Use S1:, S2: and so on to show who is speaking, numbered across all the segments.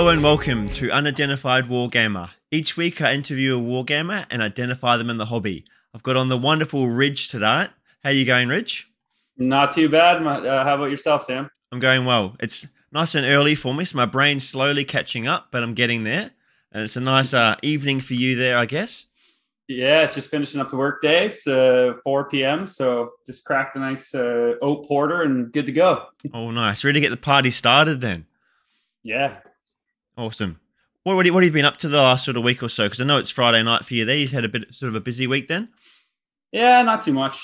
S1: Hello and welcome to Unidentified Wargamer. Each week I interview a wargamer and identify them in the hobby. I've got on the wonderful Ridge tonight. How you going, Ridge?
S2: Not too bad. How about yourself, Sam?
S1: I'm going well. It's nice and early for me, so my brain's slowly catching up, but I'm getting there. And it's a nice evening for you there, I guess.
S2: Yeah, just finishing up the work day. It's 4 p.m., so just cracked a nice oat porter and good to go.
S1: Oh, nice. Ready to get the party started then.
S2: Yeah.
S1: Awesome. What have you been up to the last sort of week or so? Because I know it's Friday night for you there. You've had a bit sort of a busy week then?
S2: Yeah, not too much.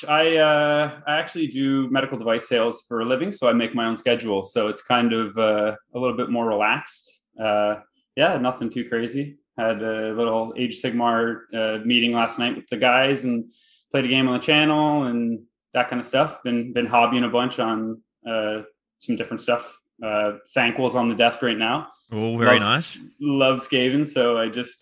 S2: I actually do medical device sales for a living, so I make my own schedule. So it's kind of a little bit more relaxed. Yeah, nothing too crazy. Had a little Age of Sigmar meeting last night with the guys and played a game on the channel and that kind of stuff. Been hobbying a bunch on some different stuff. Thanquil's on the desk right now.
S1: Oh, very nice.
S2: Love Skaven, so I just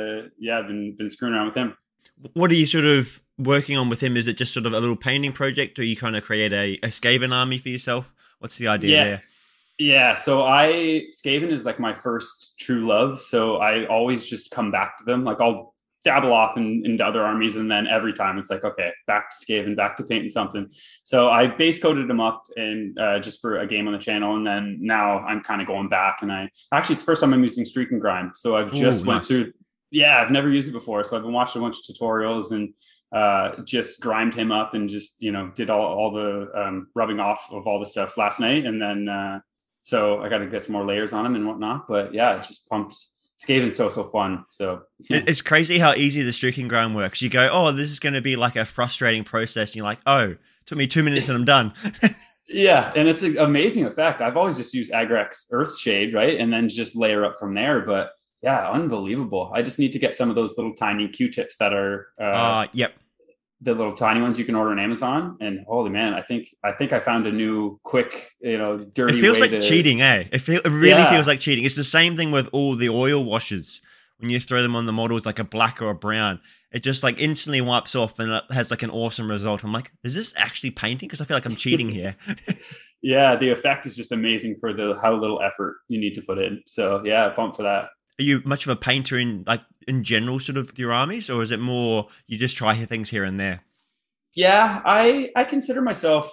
S2: been screwing around with him.
S1: What are you sort of working on with him? Is it just sort of a little painting project, or you kind of create a Skaven army for yourself? What's the idea there?
S2: Yeah, so Skaven is like my first true love. So I always just come back to them. Like I'll dabble off into other armies, and then every time it's like, okay, back to Skaven, back to painting something. So I base coded them up and just for a game on the channel, and then now I'm kind of going back. And it's the first time I'm using Streak and Grime. So I've just went through. Yeah, I've never used it before, so I've been watching a bunch of tutorials and just grimed him up and just did all the rubbing off of all the stuff last night, and then. So I got to get some more layers on them and whatnot. But yeah, it just pumps. Skaven's so fun. So
S1: it's crazy how easy the streaking ground works. You go, oh, this is going to be like a frustrating process. And you're like, oh, it took me 2 minutes and I'm done.
S2: Yeah, and it's an amazing effect. I've always just used Agrax Earthshade, right? And then just layer up from there. But yeah, unbelievable. I just need to get some of those little tiny Q-tips that are
S1: yep.
S2: The little tiny ones you can order on Amazon, and holy man, I think I found a new quick, dirty.
S1: It feels
S2: way
S1: like cheating, eh? It really feels like cheating. It's the same thing with all the oil washes. When you throw them on the models like a black or a brown, it just like instantly wipes off and it has like an awesome result. I'm like, is this actually painting? Because I feel like I'm cheating here.
S2: Yeah, the effect is just amazing for how little effort you need to put in. So yeah, pumped for that.
S1: Are you much of a painter in general sort of your armies, or is it more you just try things here and there?
S2: Yeah, I consider myself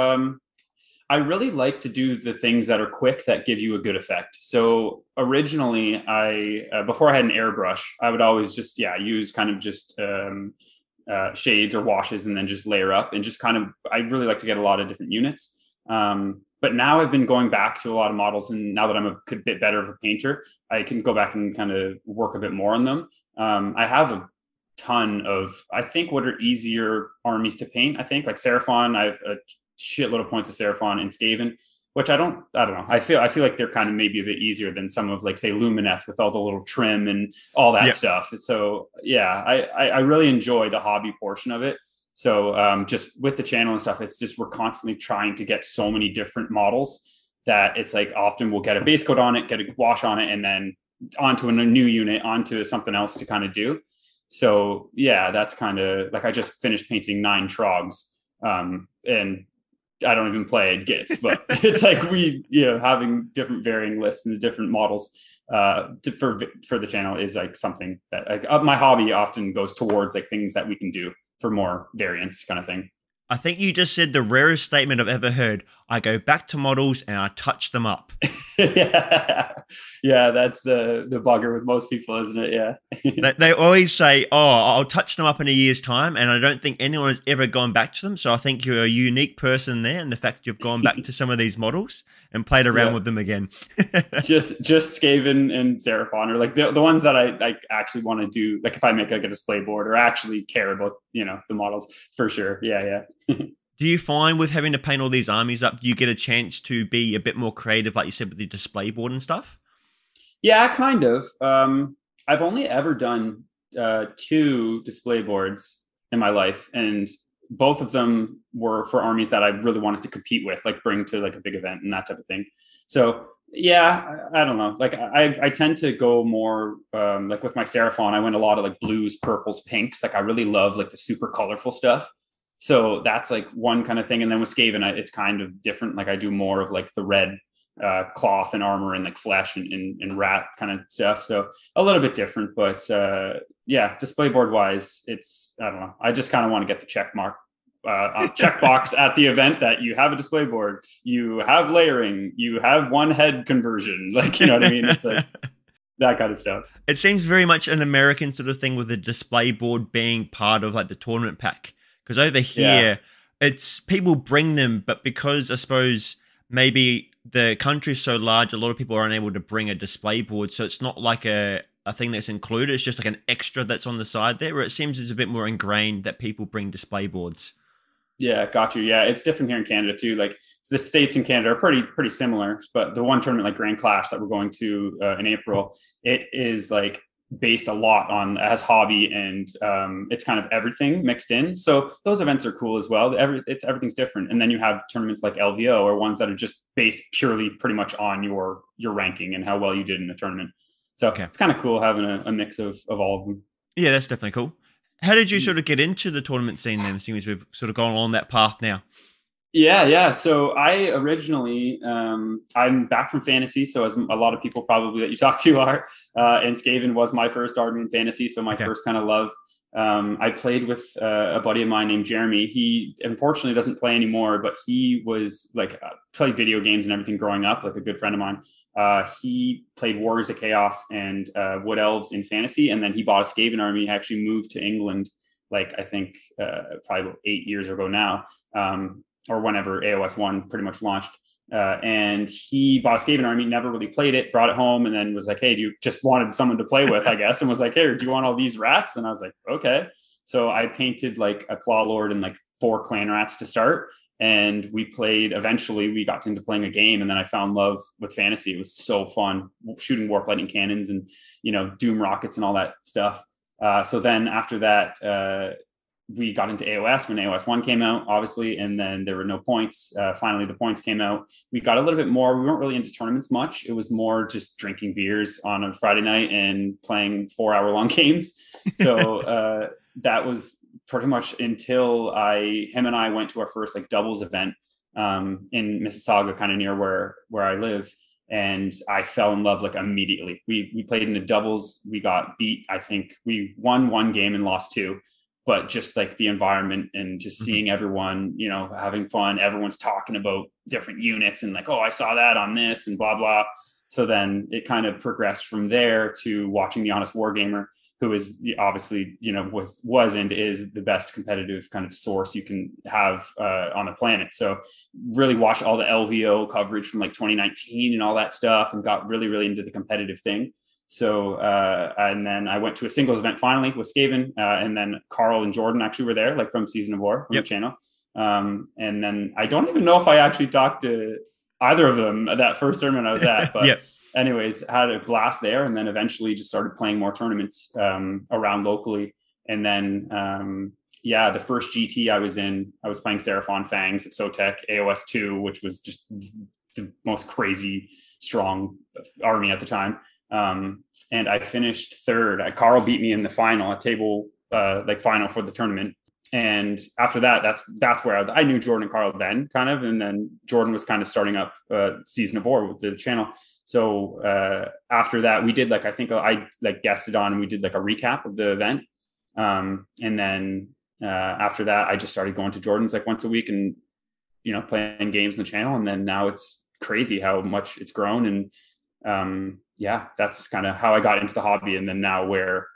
S2: I really like to do the things that are quick that give you a good effect. So originally before I had an airbrush, I would always just use kind of just shades or washes and then just layer up and just kind of I really like to get a lot of different units. But now I've been going back to a lot of models, and now that I'm a bit better of a painter, I can go back and kind of work a bit more on them. I have a ton of, I think, what are easier armies to paint. I think like Seraphon, I have a shitload of points of Seraphon and Skaven, which I don't know. I feel like they're kind of maybe a bit easier than some of like say Lumineth with all the little trim and all that stuff. So yeah, I really enjoy the hobby portion of it. So just with the channel and stuff, it's just we're constantly trying to get so many different models that it's like often we'll get a base coat on it, get a wash on it, and then onto a new unit, onto something else to kind of do. So yeah, that's kind of like I just finished painting 9 Trogs, and I don't even play Gits, but it's like we having different varying lists and different models for the channel is like something that like my hobby often goes towards like things that we can do for more variance kind of thing.
S1: I think you just said the rarest statement I've ever heard. I go back to models and I touch them up.
S2: Yeah, that's the bugger with most people, isn't it? Yeah.
S1: They always say, oh, I'll touch them up in a year's time, and I don't think anyone has ever gone back to them. So I think you're a unique person there, and the fact you've gone back to some of these models and played around with them again.
S2: just Skaven and Seraphon are like the ones that I like actually want to do. Like if I make like a display board or actually care about the models for sure. Yeah.
S1: Do you find with having to paint all these armies up, do you get a chance to be a bit more creative, like you said, with the display board and stuff?
S2: Yeah, kind of. I've only ever done 2 display boards in my life, and both of them were for armies that I really wanted to compete with, like bring to like a big event and that type of thing. So yeah, I don't know. Like I tend to go more like with my Seraphon, I went a lot of like blues, purples, pinks. Like I really love like the super colorful stuff. So that's like one kind of thing. And then with Skaven, it's kind of different. Like I do more of like the red cloth and armor and like flesh and rat kind of stuff. So a little bit different, but yeah, display board wise, it's, I don't know. I just kind of want to get the check box at the event that you have a display board, you have layering, you have one head conversion. Like, you know what I mean? It's like that kind of stuff.
S1: It seems very much an American sort of thing with the display board being part of like the tournament pack. Because over here, it's people bring them, but because I suppose maybe the country's so large, a lot of people are unable to bring a display board. So it's not like a thing that's included. It's just like an extra that's on the side there, where it seems it's a bit more ingrained that people bring display boards.
S2: Yeah, got you. Yeah, it's different here in Canada too. Like the States and Canada are pretty similar, but the one tournament like Grand Clash that we're going to in April, it is like based a lot on as hobby, and it's kind of everything mixed in. So those events are cool as well. Everything's different, and then you have tournaments like LVO or ones that are just based purely pretty much on your ranking and how well you did in the tournament. So It's kind of cool having a mix of all of them.
S1: Yeah, that's definitely cool. How did you sort of get into the tournament scene then, seeing as we've sort of gone along that path now?
S2: Yeah. So I originally, I'm back from fantasy. So as a lot of people probably that you talk to are, and Skaven was my first army in fantasy. So my first kind of love. I played with a buddy of mine named Jeremy. He unfortunately doesn't play anymore, but he was like played video games and everything growing up, like a good friend of mine. He played Warriors of Chaos and Wood Elves in fantasy, and then he bought a Skaven army. He actually moved to England, like I think probably about 8 years ago now, or whenever AOS 1 pretty much launched. And he bought a Skaven army, never really played it, brought it home, and then was like, hey, do you just wanted someone to play with, I guess, and was like, hey, do you want all these rats? And I was like, okay. So I painted like a Claw Lord and like 4 clan rats to start. And we played, eventually we got into playing a game, and then I found love with fantasy. It was so fun shooting warp lightning cannons and, doom rockets and all that stuff. So then after that, we got into AOS when AOS 1 came out, obviously, and then there were no points. Finally, the points came out. We got a little bit more. We weren't really into tournaments much. It was more just drinking beers on a Friday night and playing 4-hour-long games. So that was pretty much until him and I went to our first like doubles event in Mississauga, kind of near where I live. And I fell in love like immediately. We played in the doubles. We got beat. I think we won 1 game and lost 2. But just like the environment and just seeing everyone, having fun, everyone's talking about different units and like, oh, I saw that on this and blah, blah. So then it kind of progressed from there to watching The Honest Wargamer, who is obviously, was and is the best competitive kind of source you can have on the planet. So really watched all the LVO coverage from like 2019 and all that stuff, and got really, really into the competitive thing. So, and then I went to a singles event finally with Skaven, and then Carl and Jordan actually were there, like from Season of War from the channel. And then I don't even know if I actually talked to either of them at that first tournament I was at, but anyways, had a blast there. And then eventually just started playing more tournaments, around locally. And then, the first GT I was in, I was playing Seraphon Fangs of Sotek AOS 2, which was just the most crazy strong army at the time. And I finished 3rd. Carl beat me in the final, a table final for the tournament. And after that, that's where I knew Jordan and Carl then, kind of, and then Jordan was kind of starting up Season of War with the channel. So after that, we did I think I guested on, and we did like a recap of the event. And then after that, I just started going to Jordan's like once a week and playing games in the channel. And then now it's crazy how much it's grown. And that's kind of how I got into the hobby. And then now where,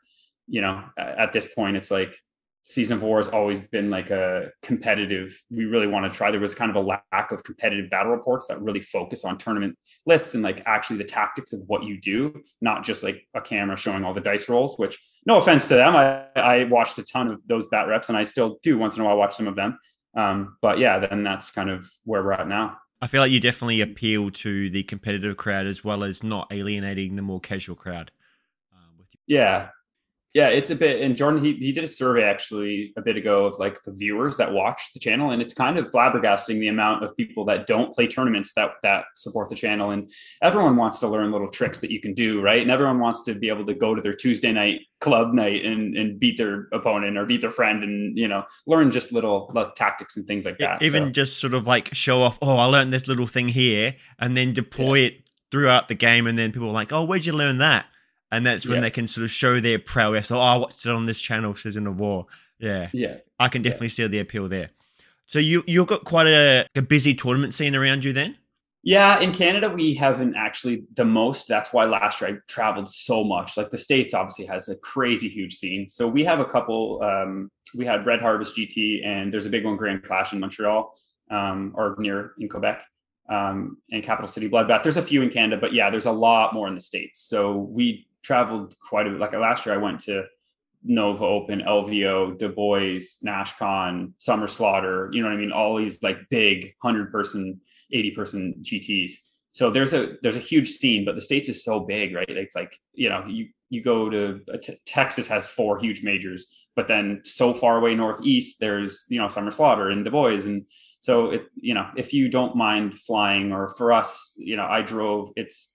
S2: at this point, it's like Season of War has always been like a competitive, we really want to try. There was kind of a lack of competitive battle reports that really focus on tournament lists and like actually the tactics of what you do, not just like a camera showing all the dice rolls, which no offense to them. I watched a ton of those bat reps, and I still do once in a while watch some of them. But yeah, then that's kind of where we're at now.
S1: I feel like you definitely appeal to the competitive crowd as well as not alienating the more casual crowd.
S2: Yeah. Yeah, it's a bit. And Jordan, he did a survey actually a bit ago of like the viewers that watch the channel, and it's kind of flabbergasting the amount of people that don't play tournaments that support the channel. And everyone wants to learn little tricks that you can do, right? And everyone wants to be able to go to their Tuesday night club night and beat their opponent or beat their friend, and learn just little tactics and things like that.
S1: Even
S2: So
S1: just sort of like show off, oh, I learned this little thing here, and then
S2: yeah,
S1: deploy it throughout the game, and then people are like, oh, where'd you learn that? And that's when
S2: yeah,
S1: they can sort of show their prowess. Oh, I watched it on this channel, Season of War. Yeah,
S2: yeah,
S1: I can
S2: yeah.
S1: definitely see the appeal there. So you've got quite a busy tournament scene around you then?
S2: Yeah, in Canada, we haven't actually the most. That's why last year I traveled so much. Like the States obviously has a crazy huge scene. So we have a couple, we had Red Harvest GT, and there's a big one, Grand Clash in Montreal, or near in Quebec, and Capital City Bloodbath. There's a few in Canada, but yeah, there's a lot more in the States. So we traveled quite a bit. Like last year, I went to Nova Open, LVO, Du Bois, NashCon, Summer Slaughter, you know what I mean? All these like big 100-person, 80-person GTs. So there's a huge scene, but the States is so big, right? It's like, you go to Texas has 4 huge majors, but then so far away northeast, there's, Summer Slaughter and Du Bois. And so if you don't mind flying, or for us, I drove, it's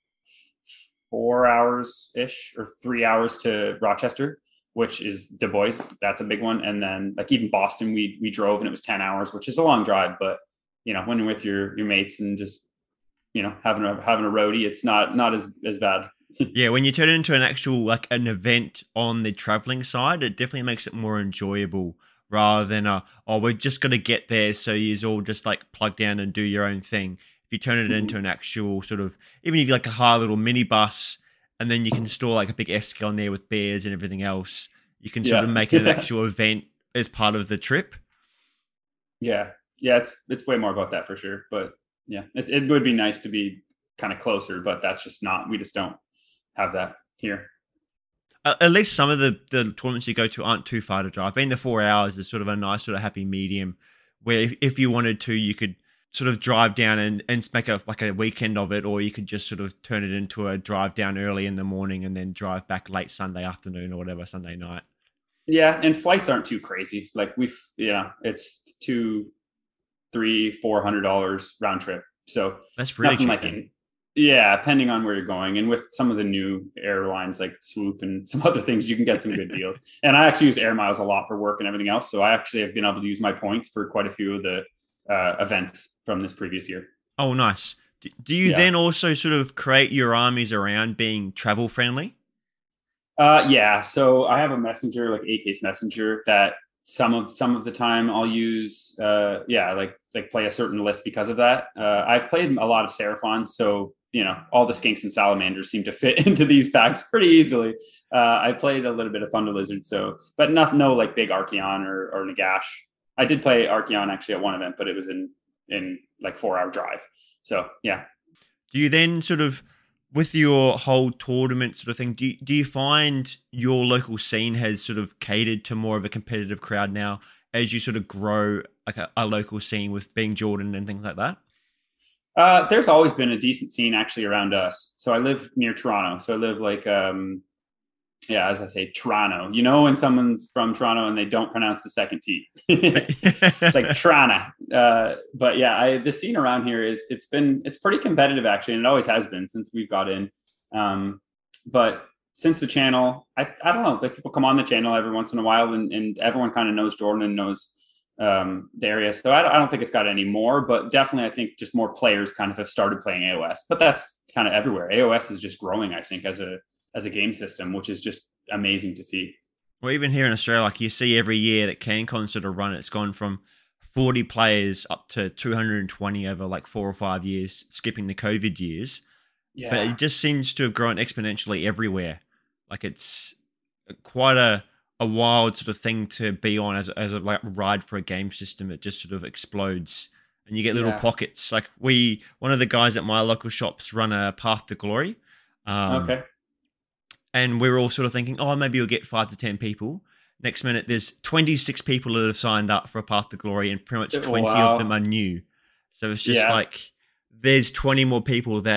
S2: 4 hours ish or 3 hours to Rochester, which is Du Bois. That's a big one. And then like even Boston, we drove and it was 10 hours, which is a long drive. But when you're with your mates and just having a roadie, it's not as bad.
S1: Yeah, when you turn it into an actual like an event on the traveling side, it definitely makes it more enjoyable rather than oh, we're just gonna get there, so you all just like plug down and do your own thing. If you turn it into an actual sort of, even if you like a hard little minibus, and then you can store like a big Esca on there with beers and everything else, you can sort
S2: Yeah.
S1: of make it an actual event as part of the trip.
S2: Yeah. Yeah. It's way more about that for sure. But yeah, it would be nice to be kind of closer, but that's just not, we just don't have that here.
S1: At least some of the tournaments you go to aren't too far to drive. Being the 4 hours is sort of a nice sort of happy medium where if you wanted to, you could sort of drive down and make a weekend of it, or you could just sort of turn it into a drive down early in the morning and then drive back late Sunday afternoon or whatever, Sunday night.
S2: Yeah. And flights aren't too crazy. Like it's $200, $300, $400 round trip. So
S1: That's really
S2: nothing
S1: cheap.
S2: like it. Yeah, depending on where you're going. And with some of the new airlines like Swoop and some other things, you can get some good deals. And I actually use Air Miles a lot for work and everything else. So I actually have been able to use my points for quite a few of the events from this previous year.
S1: Oh, nice. Do you
S2: Yeah.
S1: then also sort of create your armies around being travel friendly?
S2: Yeah. So I have a messenger, like A-Case Messenger, that some of the time I'll use. Yeah, like play a certain list because of that. I've played a lot of Seraphon, so all the skinks and salamanders seem to fit into these packs pretty easily. I played a little bit of Thunder Lizard, so but no like big Archeon or Nagash. I did play Archeon actually at one event, but it was in like 4 hour drive. So yeah.
S1: Do you then sort of, with your whole tournament sort of thing, do you find your local scene has sort of catered to more of a competitive crowd now as you sort of grow like a local scene with being Jordan and things like that?
S2: There's always been a decent scene actually around us. So I live near Toronto. So I live like, yeah, as I say, Toronto. When someone's from Toronto and they don't pronounce the second T, it's like Trana. But yeah, the scene around here it's pretty competitive actually, and it always has been since we've got in. But since the channel, I don't know, like people come on the channel every once in a while, and everyone kind of knows Jordan and knows the area. So I don't think it's got any more, but definitely I think just more players kind of have started playing AOS. But that's kind of everywhere. AOS is just growing, I think, as a game system, which is just amazing to see.
S1: Well, even here in Australia, like you see every year that CanCon sort of run, it's gone from 40 players up to 220 over like 4 or 5 years, skipping the COVID years. But
S2: Yeah.
S1: it just seems to have grown exponentially everywhere. Like it's quite a wild sort of thing to be on as a like ride for a game system. It just sort of explodes, and you get little
S2: Yeah.
S1: pockets. Like one of the guys at my local shops run a Path to Glory,
S2: Okay.
S1: and we're all sort of thinking, oh, maybe you'll get 5 to 10 people. Next minute, there's 26 people that have signed up for a Path to Glory, and pretty much 20 of them
S2: Wow.
S1: are new. So it's just
S2: Yeah.
S1: like there's 20 more people that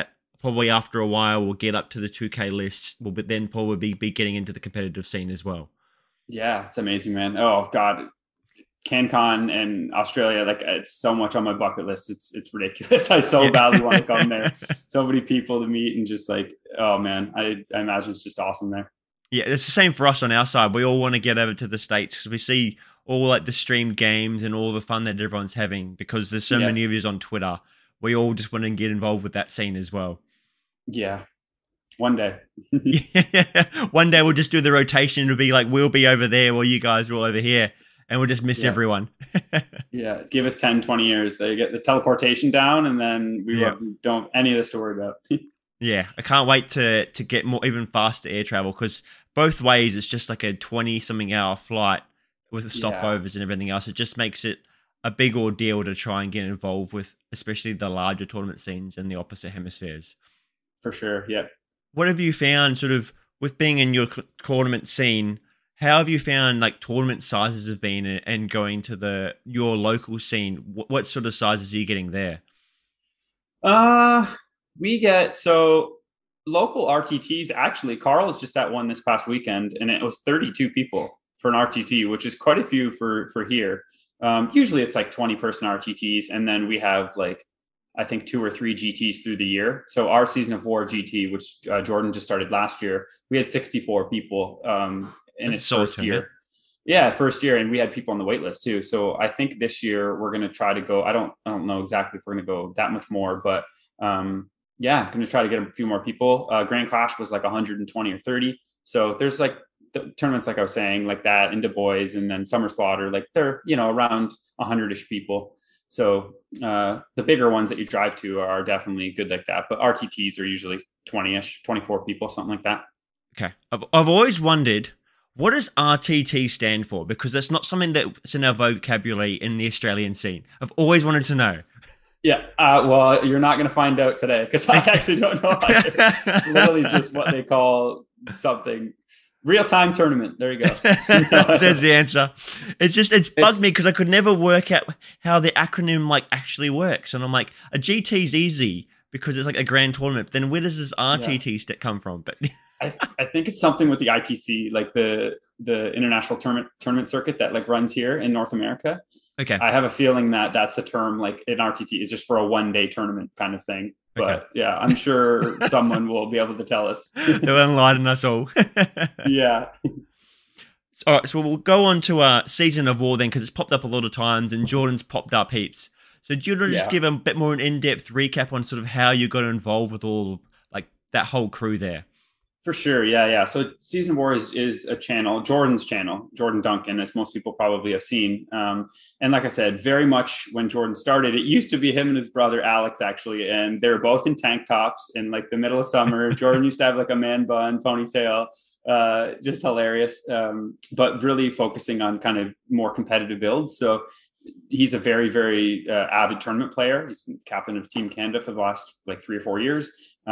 S1: probably after a while we'll get up to the 2K lists. We'll then probably be getting into the competitive scene as well.
S2: Yeah, it's amazing, man. Oh God, CanCon and Australia, like it's so much on my bucket list. It's ridiculous. I so badly want to come there. So many people to meet and just like, oh man, I imagine it's just awesome there.
S1: Yeah, it's the same for us on our side. We all want to get over to the States because we see all like the streamed games and all the fun that everyone's having because there's so many of you on Twitter. We all just want to get involved with that scene as well.
S2: Yeah. One day.
S1: One day we'll just do the rotation. It'll be like, we'll be over there while you guys are all over here. And we'll just miss everyone.
S2: Yeah. Give us 10, 20 years. They get the teleportation down and then we don't any of this to worry about.
S1: Yeah. I can't wait to get more, even faster air travel because both ways it's just like a 20-something hour flight with the stopovers and everything else. It just makes it a big ordeal to try and get involved with, especially the larger tournament scenes in the opposite hemispheres.
S2: For sure. Yeah.
S1: What have you found sort of with being in your tournament scene? How have you found like tournament sizes have been and going to your local scene? What sort of sizes are you getting there?
S2: We get so local RTTs. Actually, Carl was just at one this past weekend, and it was 32 people for an RTT, which is quite a few for here. Usually, it's like 20-person RTTs, and then we have like I think 2 or 3 GTs through the year. So our Season of War GT, which Jordan just started last year, we had 64 people in its first year. Yeah, first year, and we had people on the wait list too. So I think this year we're going to try to go. I don't know exactly if we're going to go that much more, but yeah, going to try to get a few more people. Grand Clash was like 120 or 30. So there's like the tournaments, like I was saying, like that in Du Bois, and then Summer Slaughter, like they're around 100-ish people. So the bigger ones that you drive to are definitely good like that. But RTTs are usually 20-ish, 24 people, something like that.
S1: Okay. I've always wondered, what does RTT stand for? Because that's not something that's in our vocabulary in the Australian scene. I've always wanted to know.
S2: Yeah. Well, you're not going to find out today because I actually don't know. It's literally just what they call something. Real-time tournament. There you go.
S1: There's the answer. It's bugged me because I could never work out how the acronym like actually works. And I'm like, a GT's easy because it's like a grand tournament. But then where does this RTT come from? But
S2: I think it's something with the ITC, like the international tournament circuit that like runs here in North America.
S1: Okay.
S2: I have a feeling that that's a term like an RTT is just for a one-day tournament kind of thing. But yeah, I'm sure someone will be able to tell us.
S1: They'll enlighten us all.
S2: Yeah.
S1: All right, so we'll go on to Season of War then, because it's popped up a lot of times and Jordan's popped up heaps. So do you want to just give a bit more an in-depth recap on sort of how you got involved with all of like that whole crew there?
S2: For sure. Yeah. So Season of War is a channel, Jordan's channel, Jordan Duncan, as most people probably have seen. And like I said, very much when Jordan started, it used to be him and his brother Alex, actually. And they were both in tank tops in like the middle of summer. Jordan used to have like a man bun, ponytail, just hilarious. But really focusing on kind of more competitive builds. So he's a very, very avid tournament player. He's been captain of Team Canada for the last like 3 or 4 years.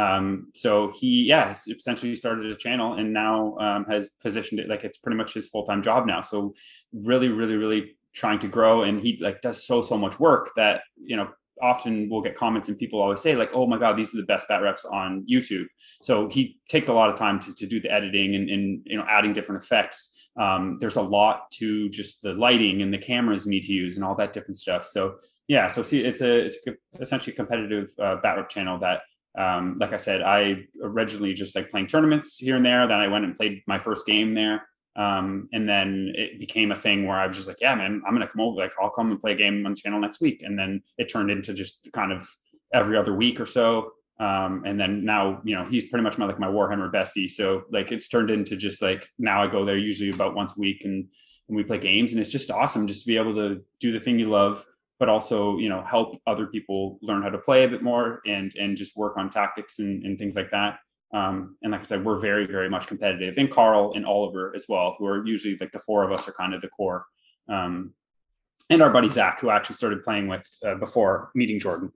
S2: So he essentially started a channel and now has positioned it like it's pretty much his full-time job now. So really, really, really trying to grow. And he like does so much work that, often we'll get comments and people always say like, oh my God, these are the best bat reps on YouTube. So he takes a lot of time to do the editing and adding different effects. There's a lot to just the lighting and the cameras you need to use and all that different stuff. So yeah, so see, it's essentially a competitive bat rep channel that, like I said, I originally just like playing tournaments here and there. Then I went and played my first game there. And then it became a thing where I was just like, yeah, man, I'm going to come over. Like, I'll come and play a game on the channel next week. And then it turned into just kind of every other week or so. And then now, he's pretty much my Warhammer bestie. So like, it's turned into just like, now I go there usually about once a week and we play games, and it's just awesome just to be able to do the thing you love, but also, help other people learn how to play a bit more and just work on tactics and things like that. And like I said, we're very, very much competitive. And Carl and Oliver as well, who are usually like the 4 of us are kind of the core. And our buddy Zach, who actually started playing with before meeting Jordan,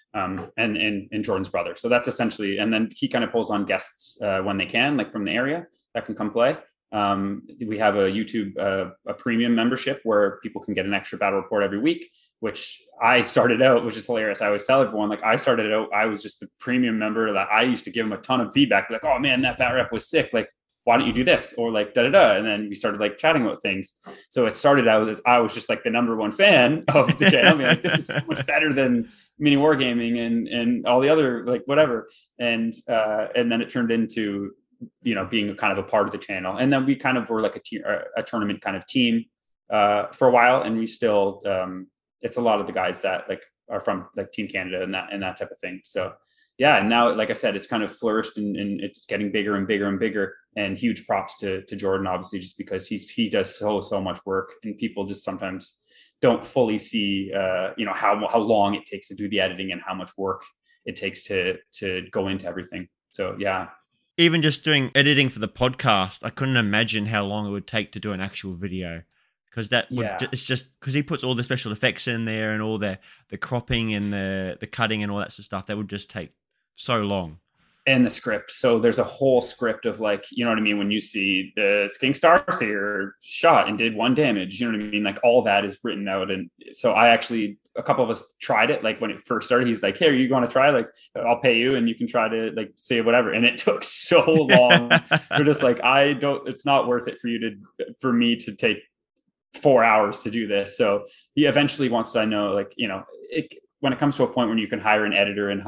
S2: and Jordan's brother. So that's essentially, and then he kind of pulls on guests when they can, like from the area that can come play. We have a YouTube, a premium membership where people can get an extra battle report every week which I started out, which is hilarious. I always tell everyone, like, I started out, I was just the premium member that I used to give him a ton of feedback, like, oh man, that bat rep was sick. Like, why don't you do this? Or like, da da da. And then we started like chatting about things. So it started out as I was just like the number one fan of the channel. I mean, like, this is so much better than mini wargaming and all the other, like, whatever. And then it turned into, being kind of a part of the channel. And then we kind of were like a tournament kind of team for a while. And we still, it's a lot of the guys that like are from like Team Canada and that type of thing. So yeah, and now, like I said, it's kind of flourished and it's getting bigger and bigger and bigger. And huge props to Jordan, obviously, just because he does so much work, and people just sometimes don't fully see, how long it takes to do the editing and how much work it takes to go into everything. So yeah.
S1: Even just doing editing for the podcast, I couldn't imagine how long it would take to do an actual video. Because it's just because he puts all the special effects in there and all the cropping and the cutting and all that sort of stuff. That would just take so long.
S2: And the script. So there's a whole script of, like, you know what I mean? When you see the King Starsayer shot and did 1 damage, you know what I mean? Like, all that is written out. And so a couple of us tried it. Like, when it first started, he's like, hey, are you going to try? Like, I'll pay you and you can try to like say whatever. And it took so long. We're just like, it's not worth it for me to take 4 hours to do this. So he eventually wants to know, like, when it comes to a point when you can hire an editor and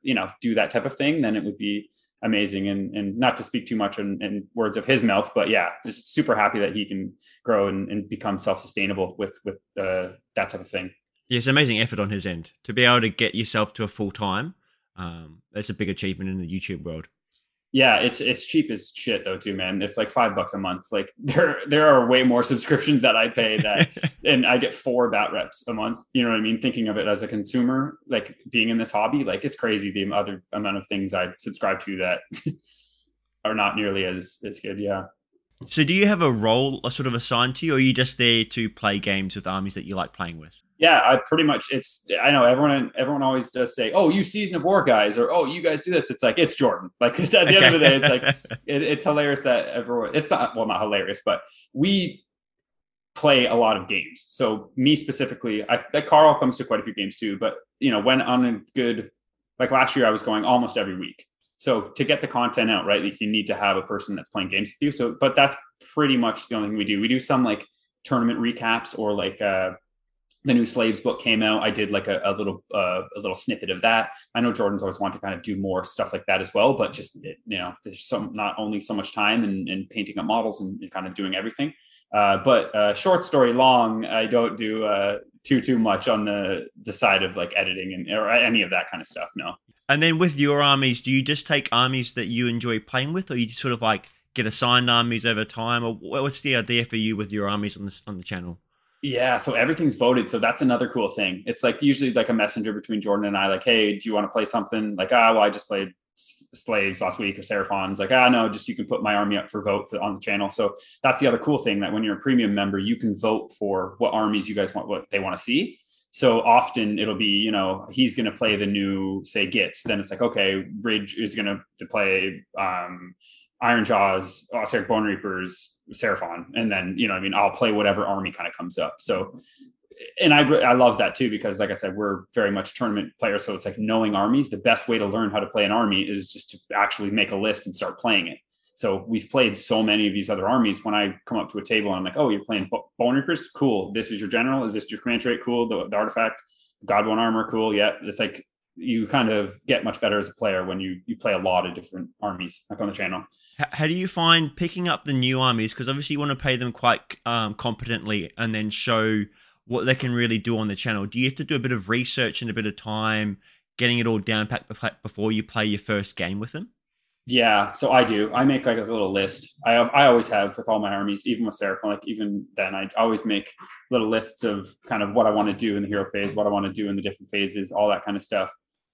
S2: do that type of thing, then it would be amazing. And not to speak too much in words of his mouth, but yeah, just super happy that he can grow and become self-sustainable with that type of thing.
S1: Yeah, it's amazing effort on his end to be able to get yourself to a full time. That's a big achievement in the YouTube world.
S2: Yeah, it's cheap as shit though too, man. It's like $5 a month. Like, there are way more subscriptions that I pay and I get 4 bat reps a month. You know what I mean? Thinking of it as a consumer, like being in this hobby, like, it's crazy the other amount of things I subscribe to that are not nearly as good. Yeah.
S1: So do you have a role sort of assigned to you, or are you just there to play games with armies that you like playing with?
S2: Yeah, I pretty much, I know everyone always does say, oh, you Season of War guys, or, oh, you guys do this. It's like, it's Jordan. Like, at the end of the day, it's like, it's hilarious that everyone, it's not hilarious, but we play a lot of games. So me specifically, Carl comes to quite a few games too, but when on a good, like last year I was going almost every week. So to get the content out, right, like, you need to have a person that's playing games with you. So, but that's pretty much the only thing we do. We do some like tournament recaps, or like, the new Slaves book came out. I did like a little snippet of that. I know Jordan's always wanted to kind of do more stuff like that as well, but just, there's not only so much time and painting up models and kind of doing everything. But short story long, I don't do too much on the side of like editing or any of that kind of stuff. No.
S1: And then with your armies, do you just take armies that you enjoy playing with, or you sort of like get assigned armies over time, or what's the idea for you with your armies on the channel?
S2: Yeah, so everything's voted. So that's another cool thing. It's like usually like a messenger between Jordan and I, like, hey, do you want to play something? Like, well, I just played Slaves last week, or Seraphons. Like, no, just you can put my army up for vote on the channel. So that's the other cool thing, that when you're a premium member, you can vote for what armies you guys want, what they want to see. So often it'll be, he's going to play the new, say, Gits. Then it's like, okay, Ridge is going to play Iron Jaws, Ossiarch Bone Reapers, Seraphon, and then I'll play whatever army kind of comes up. So, and I love that too, because like I said, we're very much tournament players, so it's like knowing armies. The best way to learn how to play an army is just to actually make a list and start playing it. So we've played so many of these other armies. When I come up to a table and I'm like, oh, you're playing Bone Reapers, cool. This is your general. Is this your command trait? Cool. The artifact, Godbone armor, cool. Yeah, it's like, you kind of get much better as a player when you play a lot of different armies, like on the channel.
S1: How do you find picking up the new armies? Because obviously you want to play them quite competently and then show what they can really do on the channel. Do you have to do a bit of research and a bit of time getting it all down packed before you play your first game with them?
S2: Yeah, so I do. I make like a little list. I always have with all my armies, even with Seraphon. Like, even then, I always make little lists of kind of what I want to do in the hero phase, what I want to do in the different phases, all that kind of stuff.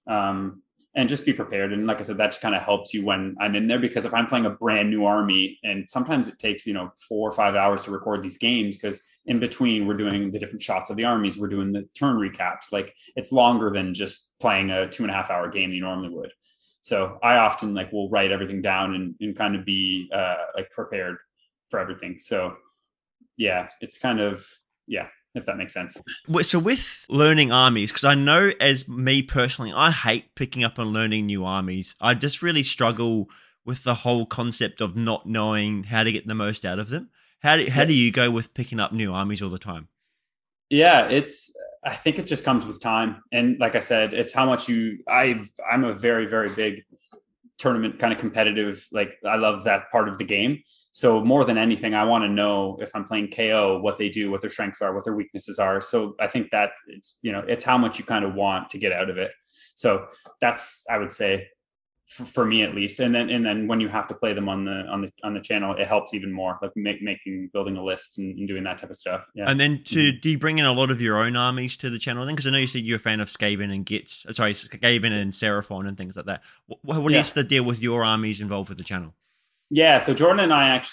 S2: And just be prepared. And like I said, that just kind of helps you when I'm in there, because if I'm playing a brand new army, and sometimes it takes 4 or 5 hours to record these games, because in between we're doing the different shots of the armies, we're doing the turn recaps. Like, it's longer than just playing a 2.5 hour game you normally would. So I often will write everything down and kind of be prepared for everything. So yeah, it's kind of, yeah. if that makes sense.
S1: So with learning armies, because I know as me personally, I hate picking up and learning new armies. I just really struggle with the whole concept of not knowing how to get the most out of them. How do you go with picking up new armies all the time?
S2: Yeah, I think it just comes with time. And like I said, it's how much I'm a very, very big tournament kind of competitive. Like I love that part of the game. So more than anything, I want to know if I'm playing KO, what they do, what their strengths are, what their weaknesses are. So I think that it's how much you kind of want to get out of it. So that's, I would say, for me at least. And then when you have to play them on the channel, it helps even more, like building a list and doing that type of stuff. Yeah.
S1: And then do you bring in a lot of your own armies to the channel then? Because I know you said you're a fan of Skaven and Skaven and Seraphon and things like that. What is the deal with your armies involved with the channel?
S2: Yeah, so Jordan and I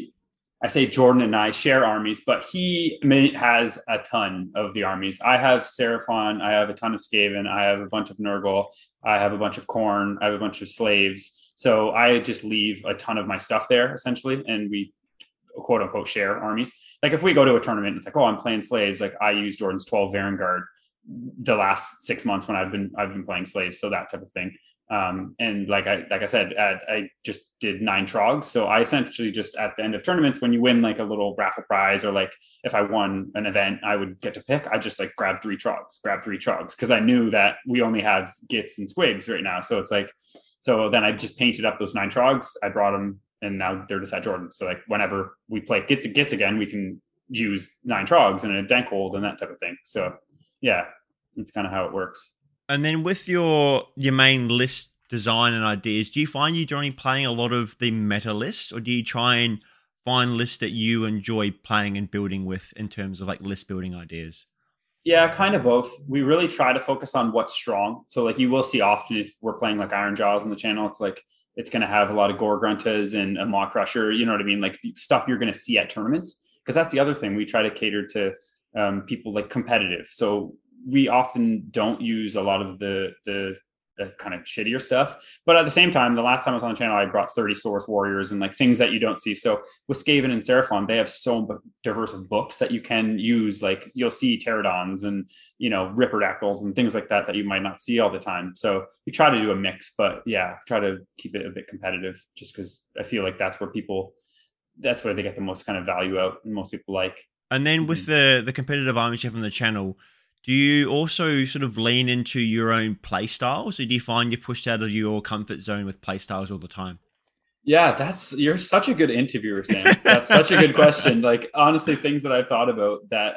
S2: Jordan and I share armies, but he has a ton of the armies. I have Seraphon, I have a ton of Skaven, I have a bunch of Nurgle, I have a bunch of Khorne, I have a bunch of slaves. So I just leave a ton of my stuff there essentially, and we quote unquote share armies. Like if we go to a tournament, it's like, oh, I'm playing slaves. Like I use Jordan's 12 Varanguard the last 6 months when I've been playing slaves, so that type of thing. And like I said, I just did 9 trogs. So I essentially just at the end of tournaments, when you win like a little raffle prize, or like if I won an event, I would get to pick. I just like grab 3 trogs. Cause I knew that we only have Gits and Squigs right now. So it's like, so then I just painted up those 9 trogs. I brought them and now they're just at Jordan. So like whenever we play Gits again, we can use 9 trogs and a Denkhold and that type of thing. So yeah, that's kind of how it works.
S1: And then with your main list design and ideas, do you find you're only playing a lot of the meta list, or do you try and find lists that you enjoy playing and building with in terms of like list building ideas?
S2: Yeah, kind of both. We really try to focus on what's strong. So like you will see often if we're playing like Ironjawz on the channel, it's like it's going to have a lot of Gore-gruntas and a Maw Crusher, you know what I mean? Like stuff you're going to see at tournaments. Because that's the other thing. We try to cater to people like competitive. So we often don't use a lot of the kind of shittier stuff, but at the same time, the last time I was on the channel, I brought 30 Source Warriors and like things that you don't see. So with Skaven and Seraphon, they have so diverse of books that you can use. Like you'll see Pterodons and Ripperdactyls and things like that you might not see all the time. So we try to do a mix, but yeah, try to keep it a bit competitive, just because I feel like that's where they get the most kind of value out, and most people like.
S1: And then with the competitive armies you have on the channel, do you also sort of lean into your own play styles, or do you find you're pushed out of your comfort zone with play styles all the time?
S2: Yeah, you're such a good interviewer, Sam. That's such a good question. Like honestly, things that I've thought about that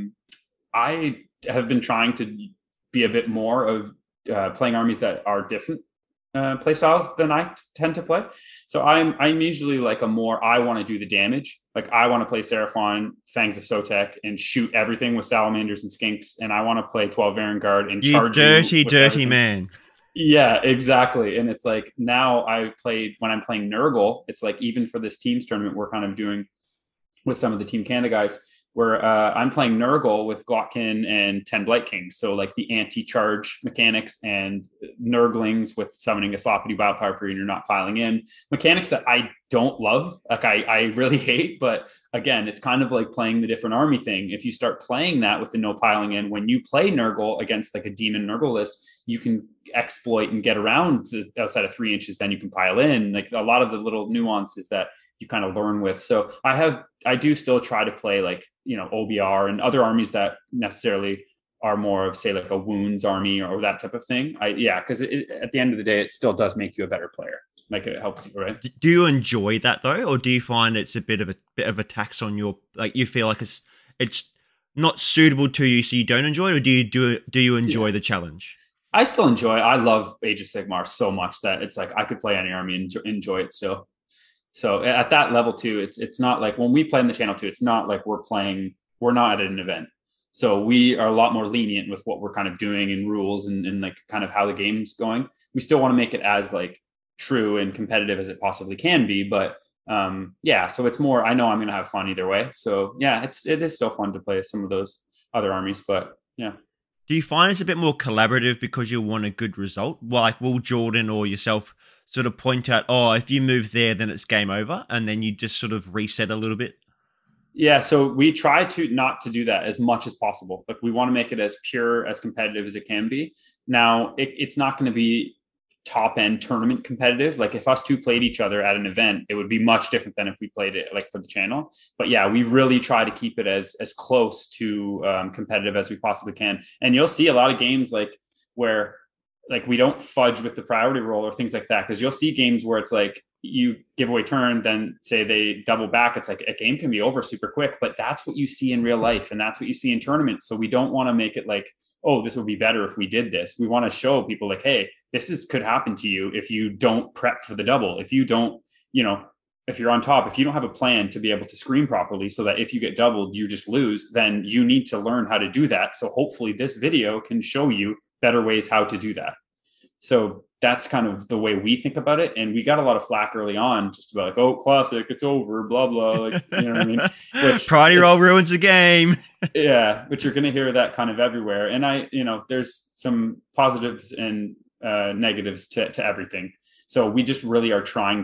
S2: I have been trying to be a bit more of playing armies that are different play styles than I tend to play. So I'm usually like I want to do the damage. Like I want to play Seraphon, Fangs of Sotek, and shoot everything with salamanders and skinks. And I want to play 12 Varanguard and charge you
S1: dirty everything. Man.
S2: Yeah, exactly. And it's like now when I'm playing Nurgle, it's like even for this teams tournament we're kind of doing with some of the Team Canada guys, where I'm playing Nurgle with Glotkin and 10 Blight Kings. So like the anti-charge mechanics and Nurglings with summoning a Sloppity Biopower and you're not piling in. Mechanics that I don't love, like I really hate, but again, it's kind of like playing the different army thing. If you start playing that with the no piling in, when you play Nurgle against like a demon Nurgle list, you can exploit and get around outside of 3 inches, then you can pile in. Like a lot of the little nuances that you kind of learn with. So I do still try to play like, OBR and other armies that necessarily are more of say like a wounds army or that type of thing. Because at the end of the day, it still does make you a better player. Like it helps you, right?
S1: Do you enjoy that though? Or do you find it's a bit of a tax on your, like you feel like it's not suitable to you, so you don't enjoy it? Or do you enjoy the challenge?
S2: I still enjoy it. I love Age of Sigmar so much that it's like I could play any army and enjoy it still. So at that level too, it's not like when we play in the channel too, it's not like we're not at an event. So we are a lot more lenient with what we're kind of doing and rules and like kind of how the game's going. We still want to make it as like true and competitive as it possibly can be. But so it's more, I know I'm going to have fun either way. So yeah, it is still fun to play some of those other armies, but yeah.
S1: Do you find it's a bit more collaborative because you want a good result? Like, will Jordan or yourself sort of point out, oh, if you move there, then it's game over, and then you just sort of reset a little bit?
S2: Yeah, so we try to not to do that as much as possible. Like we want to make it as pure, as competitive as it can be. Now, it's not going to be top end tournament competitive. Like if us two played each other at an event, it would be much different than if we played it like for the channel. But yeah, we really try to keep it as close to competitive as we possibly can. And you'll see a lot of games like where like we don't fudge with the priority roll or things like that, because you'll see games where it's like you give away turn, then say they double back. It's like a game can be over super quick, but that's what you see in real life and that's what you see in tournaments. So we don't want to make it like, oh, this would be better if we did this. We want to show people like, hey, could happen to you if you don't prep for the double. If you don't, if you're on top, if you don't have a plan to be able to screen properly so that if you get doubled, you just lose, then you need to learn how to do that. So hopefully this video can show you better ways how to do that. So that's kind of the way we think about it. And we got a lot of flack early on just about like, oh, classic, it's over, blah, blah. Like, you know what I mean?
S1: Priority roll ruins the game.
S2: Yeah. But you're going to hear that kind of everywhere. And there's some positives and negatives to everything. So we just really are trying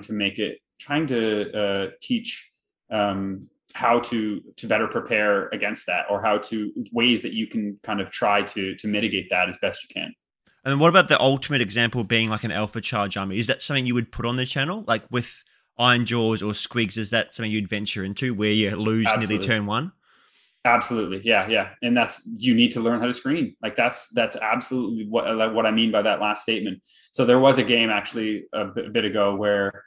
S2: to teach how to better prepare against that, or ways that you can kind of try to mitigate that as best you can.
S1: And what about the ultimate example being like an Alpha Charge army? Is that something you would put on the channel? Like with Iron Jaws or Squigs, is that something you'd venture into where you lose nearly turn one?
S2: Absolutely. Yeah. And you need to learn how to screen. Like that's absolutely what I mean by that last statement. So there was a game actually a bit ago where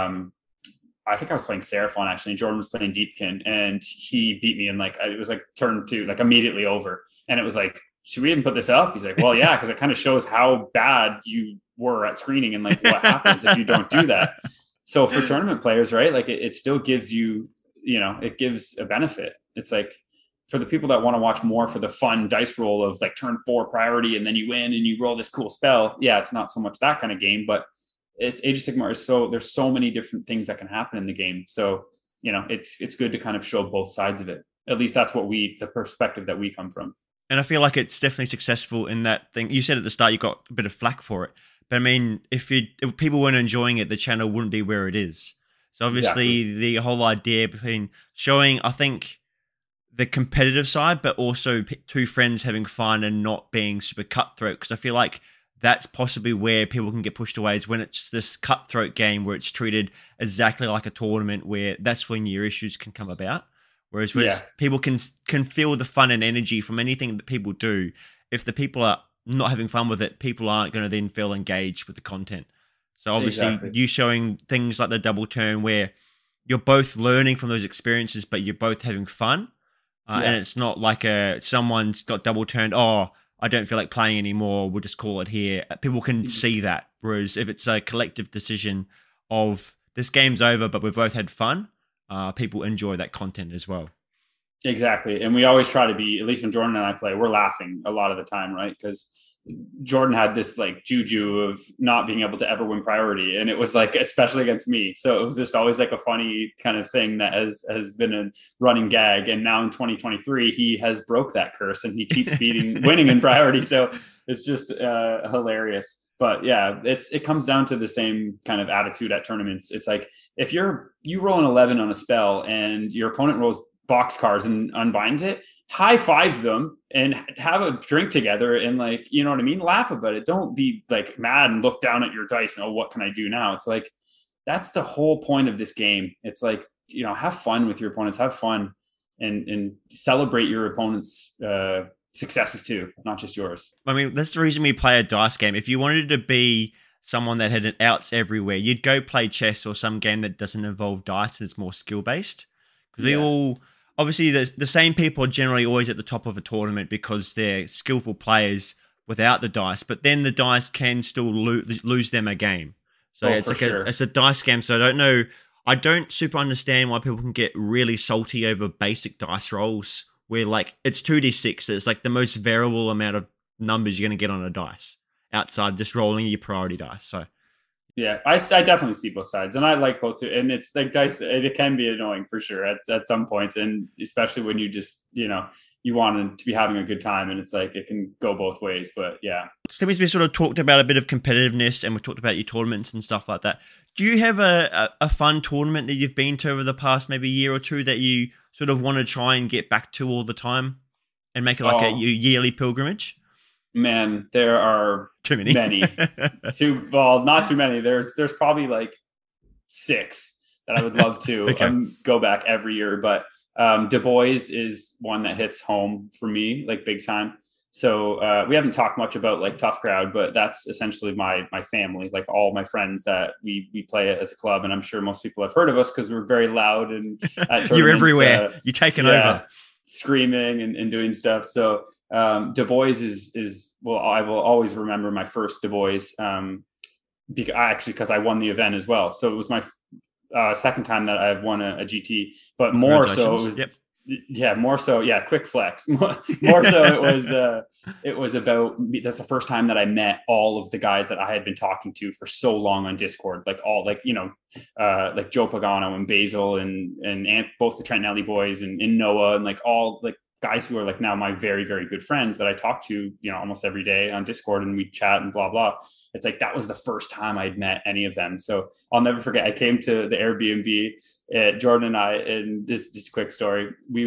S2: I think I was playing Seraphon actually, and Jordan was playing Deepkin, and he beat me in it was like turn 2, like immediately over. And it was like, should we even put this up? He's like, well, yeah, because it kind of shows how bad you were at screening and like what happens if you don't do that. So for tournament players, right, like it still gives you, it gives a benefit. It's like for the people that want to watch more for the fun dice roll of like turn 4 priority and then you win and you roll this cool spell. Yeah, it's not so much that kind of game, but it's Age of Sigmar there's so many different things that can happen in the game. So, it's good to kind of show both sides of it. At least that's the perspective that we come from.
S1: And I feel like it's definitely successful in that thing. You said at the start you got a bit of flack for it. But I mean, if people weren't enjoying it, the channel wouldn't be where it is. So obviously the whole idea between showing, I think, the competitive side, but also two friends having fun and not being super cutthroat. Because I feel like that's possibly where people can get pushed away, is when it's this cutthroat game where it's treated exactly like a tournament, where that's when your issues can come about. Whereas people can feel the fun and energy from anything that people do. If the people are not having fun with it, people aren't going to then feel engaged with the content. So obviously you showing things like the double turn where you're both learning from those experiences, but you're both having fun. And it's not like someone's got double turned, oh, I don't feel like playing anymore, we'll just call it here. People can see that. Whereas if it's a collective decision of this game's over, but we've both had fun, people enjoy that content as well.
S2: Exactly. And we always try to be, at least when Jordan and I play, we're laughing a lot of the time, right? Because Jordan had this like juju of not being able to ever win priority. And it was like, especially against me. So it was just always like a funny kind of thing that has been a running gag. And now in 2023, he has broke that curse and he keeps winning in priority. So it's just hilarious. But yeah, it comes down to the same kind of attitude at tournaments. It's like, if you roll an 11 on a spell and your opponent rolls boxcars and unbinds it, high five them and have a drink together and like, you know what I mean? Laugh about it. Don't be like mad and look down at your dice and, oh, what can I do now? It's like, that's the whole point of this game. It's like, have fun with your opponents, have fun and celebrate your opponents' successes too, not just yours.
S1: I mean, that's the reason we play a dice game. If you wanted to be someone that had outs everywhere, you'd go play chess or some game that doesn't involve dice and is more skill based. Because we all, obviously, the same people are generally always at the top of a tournament because they're skillful players without the dice. But then the dice can still lose them a game. So it's a dice game. So I don't know. I don't super understand why people can get really salty over basic dice rolls where like it's 2d6. So it's like the most variable amount of numbers you're going to get on a dice outside just rolling your priority dice. So
S2: yeah, I definitely see both sides, and I like both too. And it's like dice; it can be annoying for sure at some points, and especially when you just you want to be having a good time, and it's like it can go both ways. But yeah,
S1: so we sort of talked about a bit of competitiveness, and we talked about your tournaments and stuff like that. Do you have a fun tournament that you've been to over the past maybe year or two that you sort of want to try and get back to all the time and make it like a
S2: Oh
S1: yearly pilgrimage?
S2: man, there are
S1: Too many.
S2: many. Well, not too many. There's probably like 6 that I would love to
S1: Okay.
S2: go back every year, but Du Bois is one that hits home for me like big time. So we haven't talked much about like Tough Crowd, but that's essentially my family, like all my friends that we play it as a club, and I'm sure most people have heard of us because we're very loud and at tournaments.
S1: You're everywhere. You're taking over.
S2: Screaming and doing stuff. So Du Bois is well, I will always remember my first Du Bois because I won the event as well. So it was my second time that I've won a GT, but more so it was more so quick flex. more so it was about that's the first time that I met all of the guys that I had been talking to for so long on Discord, like all like like Joe Pagano and Basil and both the Trentinelli boys and Noah and like all like guys who are like now my very, very good friends that I talk to, almost every day on Discord, and we chat and blah, blah. It's like, that was the first time I'd met any of them. So I'll never forget. I came to the Airbnb, Jordan and I, and this is just a quick story.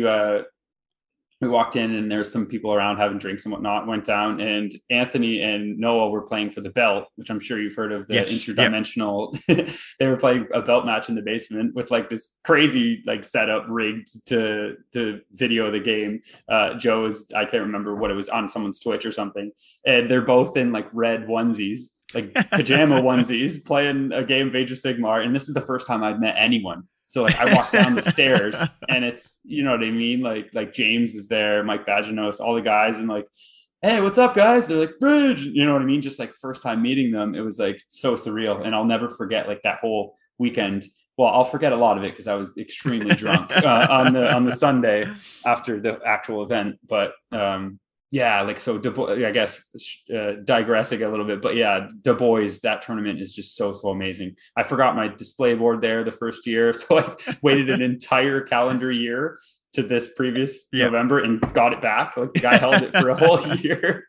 S2: We walked in and there's some people around having drinks and whatnot, went down, and Anthony and Noah were playing for the belt, which I'm sure you've heard of, the interdimensional. Yep. They were playing a belt match in the basement with like this crazy like setup rigged to video the game. Joe is, I can't remember what it was, on someone's Twitch or something. And they're both in like red onesies, like pajama onesies, playing a game of Age of Sigmar. And this is the first time I've met anyone. So like I walk down the stairs and it's, you know what I mean? Like James is there, Mike Vaginos, all the guys, and like, hey, what's up, guys? They're like, Bridge, you know what I mean? Just like first time meeting them. It was like so surreal. And I'll never forget like that whole weekend. Well, I'll forget a lot of it because I was extremely drunk on the Sunday after the actual event. But like, so I guess digressing a little bit, but yeah, Du Bois, that tournament is just so amazing. I forgot my display board there the first year, so I waited an entire calendar year to this previous November and got it back. Like the guy held it for a whole year.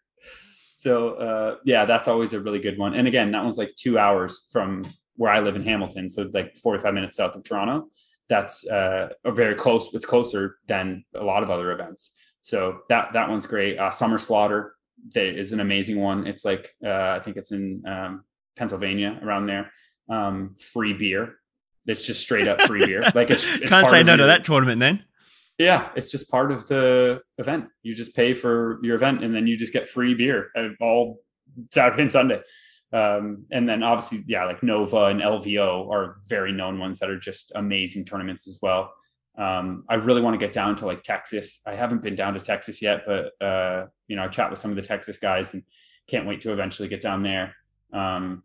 S2: So that's always a really good one. And again, that one's like 2 hours from where I live in Hamilton, so like 45 minutes south of Toronto. That's very close. It's closer than a lot of other events. So that one's great. Summer Slaughter is an amazing one. It's like, I think it's in Pennsylvania, around there. Free beer. It's just straight up free beer. Like it's
S1: can't say no to that tournament then.
S2: Yeah, it's just part of the event. You just pay for your event and then you just get free beer all Saturday and Sunday. And then obviously, like Nova and LVO are very known ones that are just amazing tournaments as well. I really want to get down to like Texas. I haven't been down to Texas yet, but I chat with some of the Texas guys and can't wait to eventually get down there. And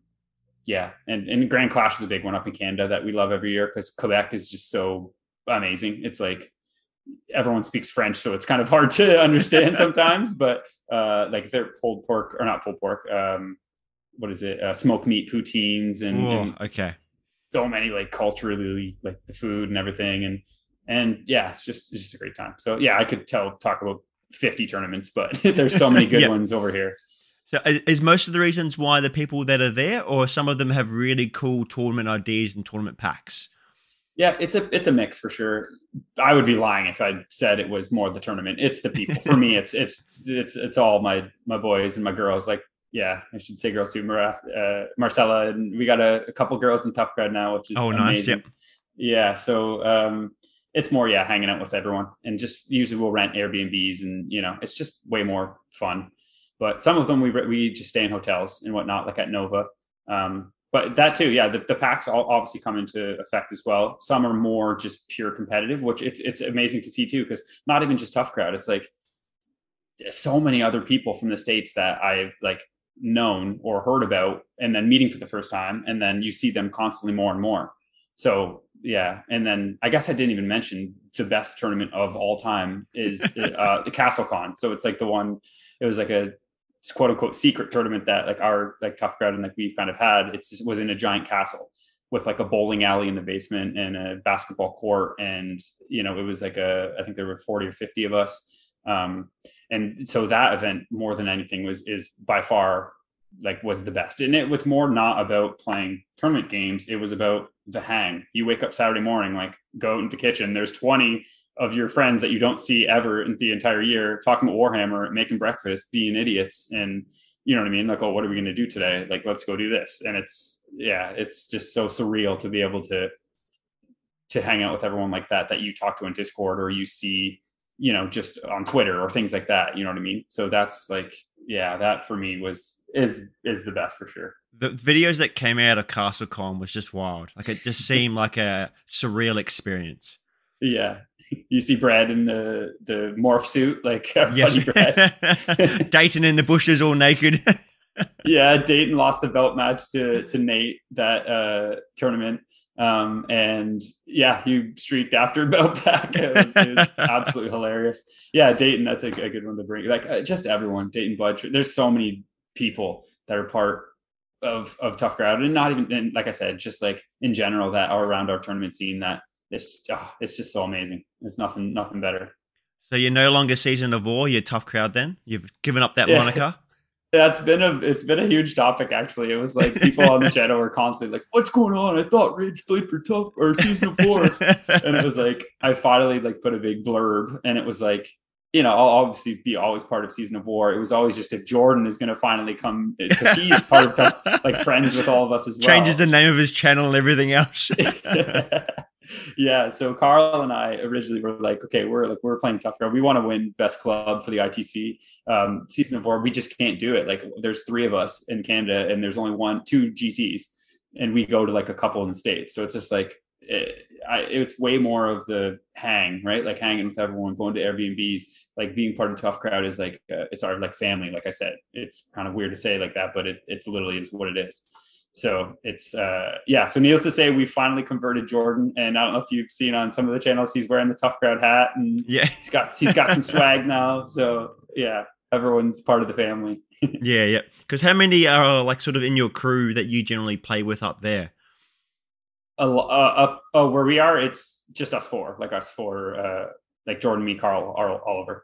S2: Grand Clash is a big one up in Canada that we love every year because Quebec is just so amazing. It's like everyone speaks French, so it's kind of hard to understand sometimes, but like their pulled pork, or not pulled pork, what is it? Smoked meat poutines and
S1: okay.
S2: So many like culturally, like the food and everything. And yeah, it's just a great time. So yeah, I could talk about 50 tournaments, but there's so many good ones over here.
S1: So is most of the reasons why the people that are there, or some of them have really cool tournament ideas and tournament packs?
S2: Yeah, it's a mix for sure. I would be lying if I said it was more the tournament. It's the people. For me, it's all my boys and my girls. Like, yeah, I should say girls too. Marcella, and we got a couple girls in Tough Crowd now, which is amazing. Nice. Yep. Yeah, so it's more hanging out with everyone, and just usually we'll rent Airbnbs, and it's just way more fun. But some of them we just stay in hotels and whatnot, like at Nova. But that too, the packs all obviously come into effect as well. Some are more just pure competitive, which it's amazing to see too, because not even just Tough Crowd. It's like so many other people from the States that I've like known or heard about, and then meeting for the first time, and then you see them constantly more and more. So yeah, and then I guess I didn't even mention the best tournament of all time is the CastleCon. So it's like the one. It was like a quote unquote secret tournament that like our like Tough Crowd and like we've kind of had. It was in a giant castle with like a bowling alley in the basement and a basketball court, and it was like I think there were 40 or 50 of us. And so that event, more than anything, is by far like was the best. And it was more not about playing tournament games. It was about the hang. You wake up Saturday morning, like go into the kitchen. There's 20 of your friends that you don't see ever in the entire year, talking about Warhammer, making breakfast, being idiots, and you know what I mean? Like, oh, what are we going to do today? Like, let's go do this. And it's just so surreal to be able to hang out with everyone like that you talk to in Discord or you see, you know, just on Twitter or things like that. You know what I mean? So that's like, yeah, that for me is the best for sure.
S1: The videos that came out of CastleCon was just wild. Like it just seemed like a surreal experience.
S2: Yeah. You see Brad in the morph suit, like
S1: yes.
S2: Brad.
S1: Dayton in the bushes all naked.
S2: Yeah, Dayton lost the belt match to Nate that tournament. And yeah, he streaked after belt back. It was absolutely hilarious. Yeah, Dayton, that's a good one to bring. Like just everyone, Dayton Bud. There's so many people that are part of Tough Crowd, and not even, and like I said, just like in general that are around our tournament scene. That it's just so amazing. There's nothing better.
S1: So you're no longer Season of War. You're Tough Crowd. Then you've given up that moniker.
S2: It's been a huge topic actually. It was like people on the channel were constantly like, "What's going on? I thought Rage played for Tough or Season of War," and it was like I finally like put a big blurb, and it was like, you know, I'll obviously be always part of Season of War. It was always just if Jordan is going to finally come, because he's part of Tough, like friends with all of us as well.
S1: Changes the name of his channel and everything else.
S2: Yeah, so Carl and I originally were like, okay, we're playing Tough Crowd. We want to win best club for the ITC Season of War. We just can't do it. Like, there's 3 of us in Canada, and there's only 2 GTs, and we go to like a couple in the States. So it's just like it's way more of the hang, right? Like hanging with everyone, going to Airbnbs, like being part of Tough Crowd is like it's our like family. Like I said, it's kind of weird to say like that, but it's literally is what it is. So it's so needless to say, we finally converted Jordan, and I don't know if you've seen on some of the channels, he's wearing the Tough Crowd hat, and
S1: yeah,
S2: he's got some swag now. So yeah, everyone's part of the family.
S1: yeah. Because how many are like sort of in your crew that you generally play with up there?
S2: Where we are, it's just us 4, like Jordan, me, Carl, Oliver.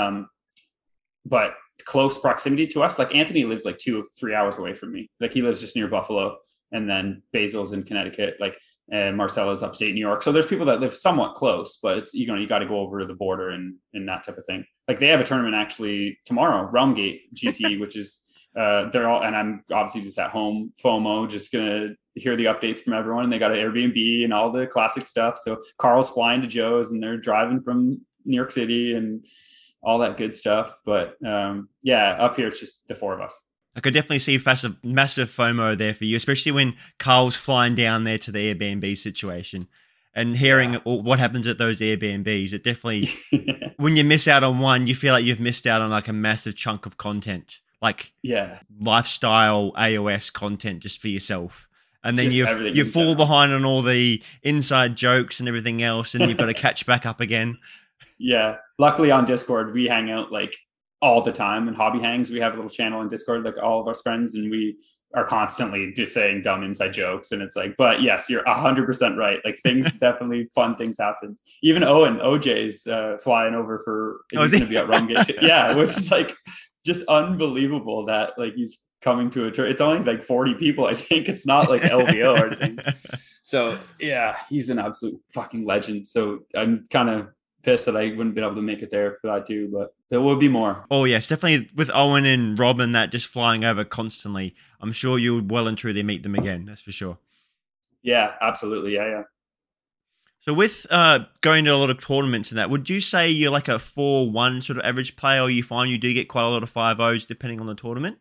S2: But close proximity to us, like Anthony lives like 2 or 3 hours away from me. Like he lives just near Buffalo, and then Basil's in Connecticut, like Marcella's upstate New York. So there's people that live somewhat close, but it's, you know, you got to go over the border and that type of thing. Like they have a tournament actually tomorrow, Realmgate GT, which is they're all, and I'm obviously just at home, FOMO, just gonna hear the updates from everyone. And they got an Airbnb and all the classic stuff. So Carl's flying to Joe's, and they're driving from New York City and all that good stuff. But up here it's just the 4 of us.
S1: I could definitely see massive FOMO there for you, especially when Carl's flying down there to the Airbnb situation and hearing what happens at those Airbnbs. It definitely, when you miss out on one, you feel like you've missed out on like a massive chunk of content, like lifestyle AOS content just for yourself. And then you fall behind on all the inside jokes and everything else, and you've got to catch back up again.
S2: Yeah. Luckily on Discord, we hang out like all the time, and Hobby Hangs. We have a little channel in Discord, like all of our friends, and we are constantly just saying dumb inside jokes. And it's like, but yes, you're 100% right. Like things, definitely fun things happen. Even OJ's flying over for, he's going to be at Rumgate too. Yeah. Which is like just unbelievable that like he's coming to a tour. It's only like 40 people. I think it's not like LVO or anything. So yeah, he's an absolute fucking legend. So I'm kind of pissed that I wouldn't be able to make it there for that too, but there will be more.
S1: Oh yes, definitely with Owen and Rob and that just flying over constantly. I'm sure you would well and truly meet them again. That's for sure.
S2: Yeah, absolutely. Yeah.
S1: So with going to a lot of tournaments and that, would you say you're like a 4-1 sort of average player, or you find you do get quite a lot of 5-0s depending on the tournament?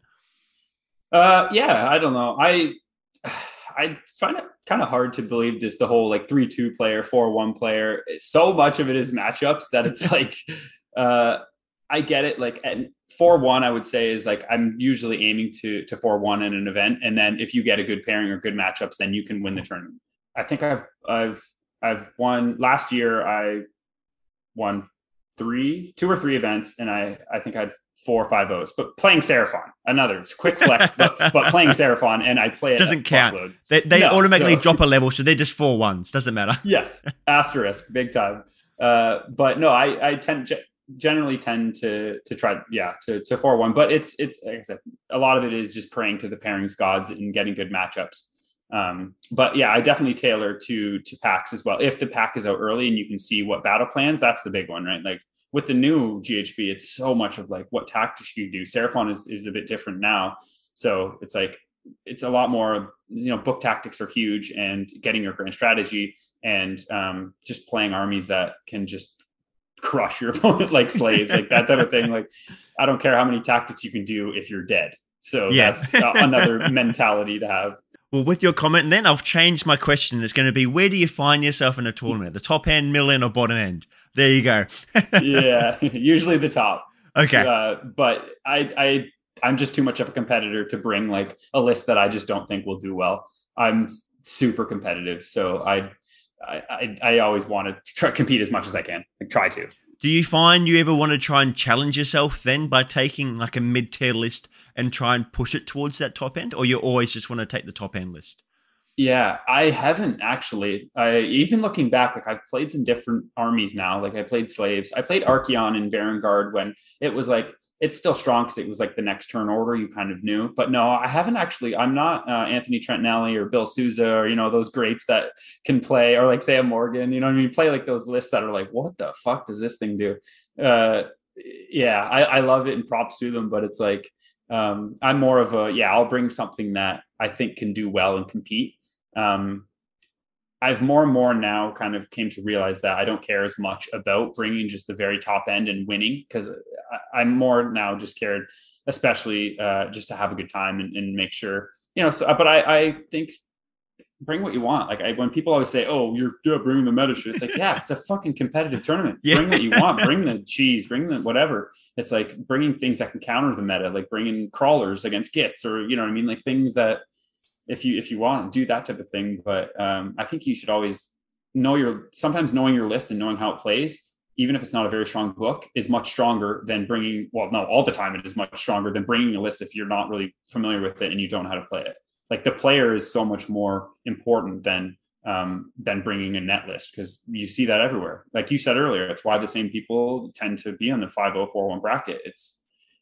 S2: Yeah, I don't know. I find it kind of hard to believe just the whole like 3-2 player, 4-1 player. So much of it is matchups that it's like, I get it. Like at 4-1, I would say is like, I'm usually aiming to 4-1 in an event. And then if you get a good pairing or good matchups, then you can win the tournament. I think I've won last year. I won 2 or 3 events, and I think I had 4 or 5-0s, but playing Seraphon, another quick flex, but playing Seraphon, and I play it.
S1: Doesn't count. They automatically drop a level, so they're just 4-1s. Doesn't matter.
S2: Yes, asterisk, big time. But no, I generally tend to try, to 4-1. But it's like I said, a lot of it is just praying to the pairings gods and getting good matchups. But yeah, I definitely tailor to packs as well. If the pack is out early and you can see what battle plans, that's the big one, right? Like with the new GHB, it's so much of like what tactics you do. Seraphon is a bit different now, so it's like it's a lot more. Book tactics are huge, and getting your grand strategy and just playing armies that can just crush your opponent like slaves, like that type of thing. Like I don't care how many tactics you can do if you're dead. So that's another mentality to have.
S1: Well, with your comment, then I've changed my question. It's going to be, where do you find yourself in a tournament? The top end, middle end, or bottom end? There you go.
S2: Yeah, usually the top.
S1: Okay.
S2: But I'm just too much of a competitor to bring like a list that I just don't think will do well. I'm super competitive, so I always want to compete as much as I can. Like, try to.
S1: Do you find you ever want to try and challenge yourself then by taking like a mid-tier list and try and push it towards that top end, or you always just want to take the top end list?
S2: Yeah, I haven't actually. Even looking back, like I've played some different armies now. Like I played slaves. I played Archeon and Varangard when it was like it's still strong because it was like the next turn order you kind of knew. But no, I haven't actually. I'm not Anthony Trentinelli or Bill Souza or those greats that can play, or like Sam Morgan. You know what I mean? Play like those lists that are like, what the fuck does this thing do? Yeah, I love it and props to them, but it's like I'm more of I'll bring something that I think can do well and compete. I've more and more now kind of came to realize that I don't care as much about bringing just the very top end and winning, because I'm more now just cared, especially just to have a good time and make sure, so, but I think bring what you want. Like when people always say, oh, you're bringing the meta shit. It's like, yeah, it's a fucking competitive tournament.
S1: Yeah.
S2: Bring what you want. Bring the cheese, bring the whatever. It's like bringing things that can counter the meta, like bringing crawlers against Gits, or, you know what I mean? Like things that, if you want to do that type of thing. But I think you should always sometimes knowing your list and knowing how it plays, even if it's not a very strong book, is much stronger than all the time it is much stronger than bringing a list if you're not really familiar with it and you don't know how to play it. Like the player is so much more important than bringing a net list, because you see that everywhere. Like you said earlier, it's why the same people tend to be on the 5041 bracket. It's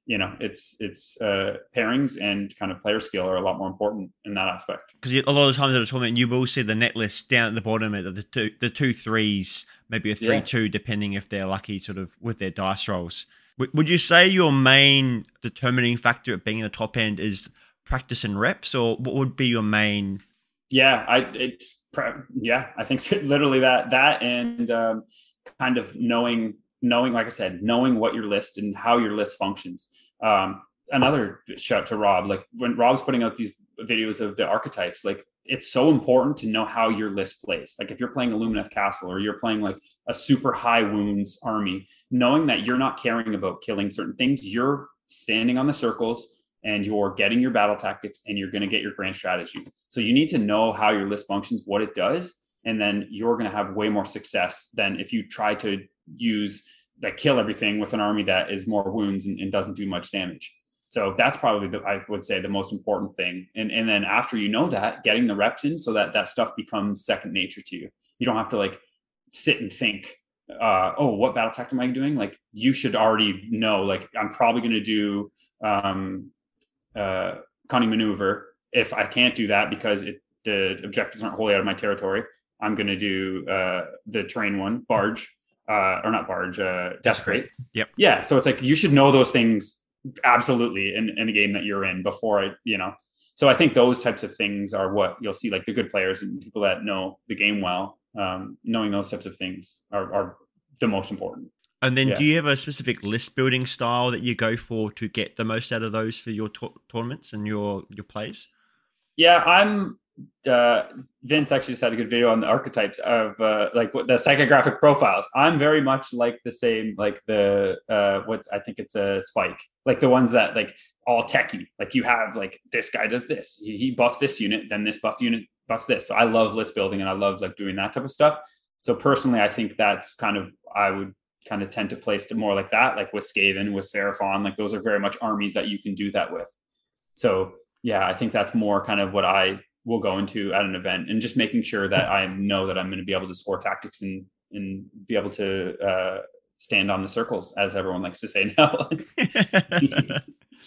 S2: pairings and kind of player skill are a lot more important in that aspect.
S1: Because a lot of the times at a tournament, you will see the net list down at the bottom at the two threes, maybe a 3-2, depending if they're lucky, sort of with their dice rolls. Would you say your main determining factor at being in the top end is practice and reps, or what would be your main?
S2: Yeah, I think so. Literally that and kind of knowing, like I said, knowing what your list and how your list functions. Another shout to Rob, like when Rob's putting out these videos of the archetypes, like it's so important to know how your list plays. Like if you're playing a Lumineth Castle, or you're playing like a super high wounds army, knowing that you're not caring about killing certain things, you're standing on the circles and you're getting your battle tactics and you're going to get your grand strategy. So you need to know how your list functions, what it does, and then you're going to have way more success than if you try to kill everything with an army that is more wounds and doesn't do much damage. So that's probably I would say the most important thing. And then after you know that, getting the reps in so that stuff becomes second nature to you. You don't have to like sit and think, what battle tactic am I doing? Like you should already know, like I'm probably going to do cunning maneuver. If I can't do that because the objectives aren't wholly out of my territory, I'm going to do the terrain one, barge. Or not barge, desperate.
S1: Yep.
S2: Yeah. So it's like you should know those things absolutely in a game that you're in before So I think those types of things are what you'll see, like the good players and people that know the game well. Knowing those types of things are the most important.
S1: And then, do you have a specific list building style that you go for to get the most out of those for your tournaments and your plays?
S2: Yeah, I'm. Vince actually just had a good video on the archetypes of like the psychographic profiles. I'm very much like the same, like the I think it's a Spike, like the ones that like all techie, like you have like this guy does this, he buffs this unit, then this buff unit buffs this. So I love list building and I love like doing that type of stuff. So personally, I think that's kind of, I would kind of tend to place it more like that, like with Skaven, with Seraphon, like those are very much armies that you can do that with. So yeah, I think that's more kind of what I will go into at an event, and just making sure that I know that I'm going to be able to score tactics and be able to stand on the circles, as everyone likes to say now.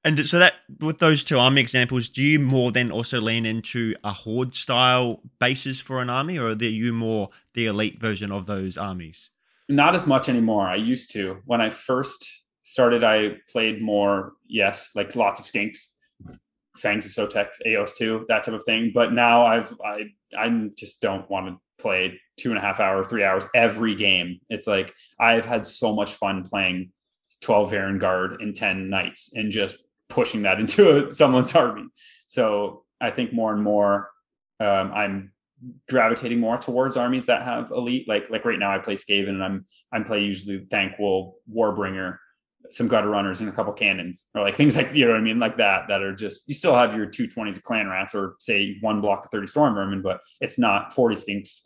S1: And so that with those two army examples, do you more then also lean into a horde style basis for an army, or are you more the elite version of those armies?
S2: Not as much anymore. I used to. When I first started, I played more, yes, like lots of skinks, Fangs of Sotek, AOS2, that type of thing. But now I just don't want to play 2.5 hours, 3 hours every game. It's like I've had so much fun playing 12 Varengard and 10 Knights and just pushing that into someone's army. So I think more and more I'm gravitating more towards armies that have elite. Like right now I play Skaven and I'm playing usually Thankful, Warbringer, some gutter runners and a couple cannons, or like things like, you know what I mean, like that are just, you still have your 220s of clan rats, or say one block of 30 storm vermin, but it's not 40 skinks,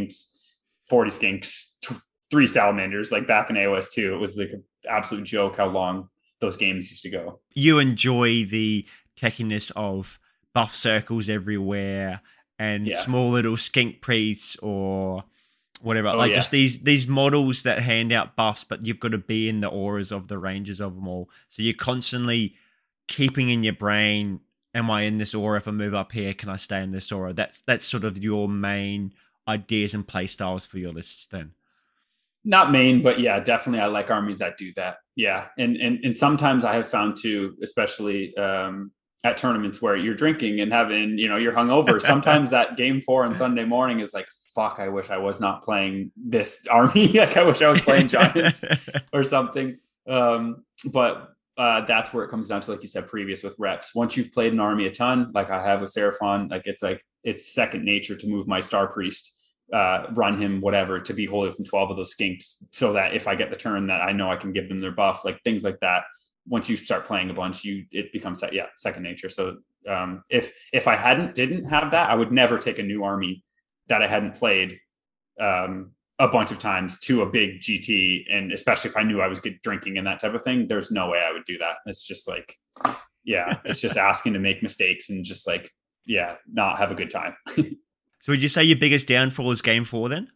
S2: 3 salamanders. Like back in AOS 2, it was like an absolute joke how long those games used to go.
S1: You enjoy the techiness of buff circles everywhere and small little skink priests or whatever, just these models that hand out buffs, but you've got to be in the auras of the ranges of them all. So you're constantly keeping in your brain, am I in this aura? If I move up here, can I stay in this aura? That's sort of your main ideas and play styles for your lists then.
S2: Not main, but yeah, definitely I like armies that do that. Yeah. And sometimes I have found too, especially at tournaments where you're drinking and having, you're hungover. Sometimes that game 4 on Sunday morning is like, fuck, I wish I was not playing this army. Like I wish I was playing Giants or something. But that's where it comes down to, like you said, previous with reps. Once you've played an army a ton, like I have with Seraphon, it's second nature to move my Star Priest, run him, whatever, to be holy within 12 of those skinks, so that if I get the turn that I know I can give them their buff, like things like that. Once you start playing a bunch, it becomes second nature. So if I didn't have that, I would never take a new army that I hadn't played a bunch of times to a big GT, and especially if I knew I was drinking and that type of thing, there's no way I would do that. It's just like, it's just asking to make mistakes and just like, not have a good time.
S1: So would you say your biggest downfall is game 4 then?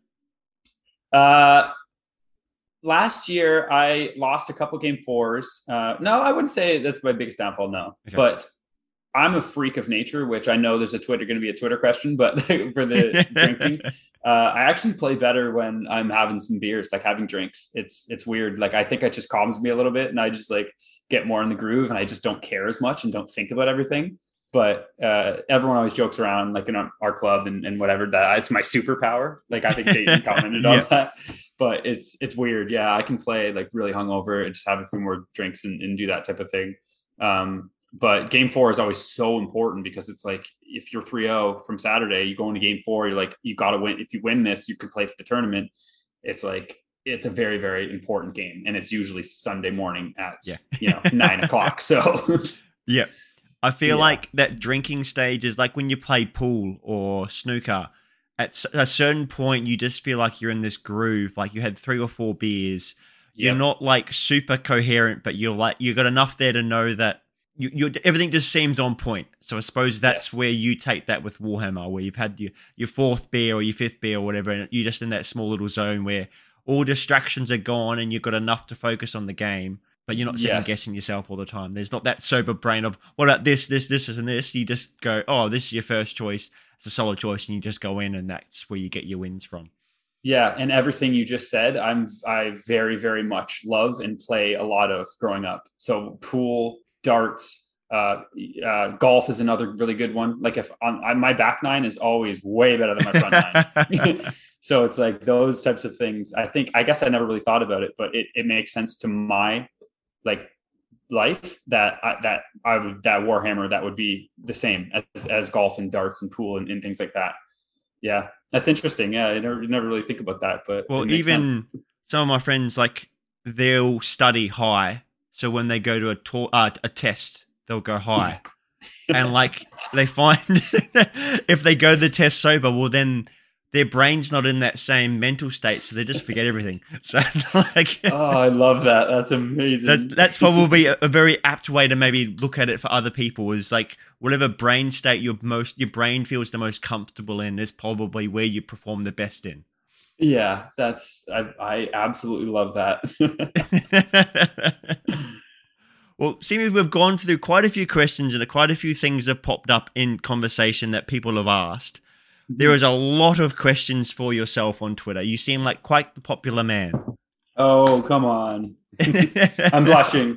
S2: Last year I lost a couple game 4s. No, I wouldn't say that's my biggest downfall. No, okay. But I'm a freak of nature, which I know there's going to be a Twitter question, but for the drinking, I actually play better when I'm having some beers, like having drinks. It's weird. Like, I think it just calms me a little bit and I just like get more in the groove and I just don't care as much and don't think about everything. But everyone always jokes around, like in our club and whatever, that it's my superpower. Like I think Dayton commented on that, but it's weird. Yeah, I can play like really hungover and just have a few more drinks and do that type of thing. But game 4 is always so important because it's like, if you're 3-0 from Saturday, you go into game 4, you're like, you got to win. If you win this, you could play for the tournament. It's like, it's a very, very important game. And it's usually Sunday morning at 9:00. So
S1: yeah. I feel like that drinking stage is like when you play pool or snooker. At a certain point, you just feel like you're in this groove. Like you had 3 or 4 beers. You're not like super coherent, but you got enough there to know that you everything just seems on point. So I suppose that's where you take that with Warhammer, where you've had your 4th beer or your 5th beer or whatever, and you're just in that small little zone where all distractions are gone and you've got enough to focus on the game. But you're not second guessing yourself all the time. There's not that sober brain of, what about this, and this? You just go, oh, this is your first choice. It's a solid choice. And you just go in and that's where you get your wins from.
S2: Yeah. And everything you just said, I very, very much love and play a lot of growing up. So pool, darts, golf is another really good one. Like if my back nine is always way better than my front nine. So it's like those types of things. I guess I never really thought about it, but it makes sense to my like life that Warhammer, that would be the same as golf and darts and pool and things like that. Yeah, that's interesting. Yeah, I never really think about that, but
S1: even
S2: sense.
S1: Some of my friends, like they'll study high, so when they go to a test, they'll go high, and like they find if they go to the test sober, well then their brain's not in that same mental state, so they just forget everything. So, like,
S2: oh, I love that. That's amazing.
S1: That's probably a very apt way to maybe look at it for other people. Is like whatever brain state your brain feels the most comfortable in is probably where you perform the best in.
S2: Yeah, I absolutely love that.
S1: Well, seeing as we've gone through quite a few questions and quite a few things have popped up in conversation that people have asked, there is a lot of questions for yourself on Twitter. You seem like quite the popular man.
S2: Oh, come on. I'm blushing.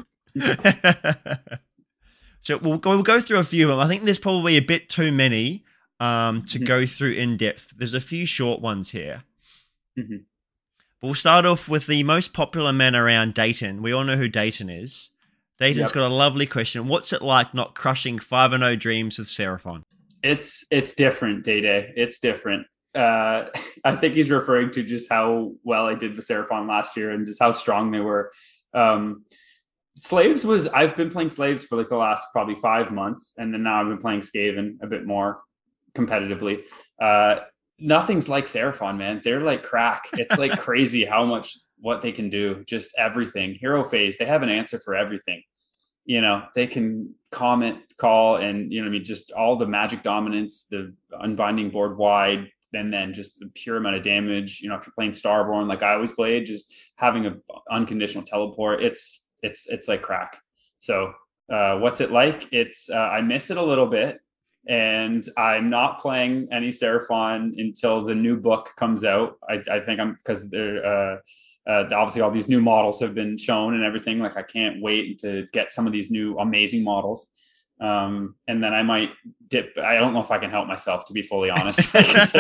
S1: So we'll go through a few of them. I think there's probably a bit too many to go through in depth. There's a few short ones here.
S2: Mm-hmm.
S1: We'll start off with the most popular man around, Dayton. We all know who Dayton is. Dayton's got a lovely question. What's it like not crushing 5-0 dreams with Seraphon?
S2: It's different, Day. It's different. I think he's referring to just how well I did with Seraphon last year and just how strong they were. I've been playing Slaves for like the last probably 5 months, and then now I've been playing Skaven a bit more competitively. Nothing's like Seraphon, man. They're like crack. It's like crazy how much what they can do. Just everything. Hero phase, they have an answer for everything. You know, they can comment, call, and you know what I mean, just all the magic dominance, the unbinding board wide, and then just the pure amount of damage. You know, if you're playing Starborn, like I always played, just having an unconditional teleport, it's like crack. So what's it like? It's I miss it a little bit. And I'm not playing any Seraphon until the new book comes out. I think I'm because they're obviously all these new models have been shown and everything. Like I can't wait to get some of these new amazing models. And then I might dip. I don't know if I can help myself, to be fully honest.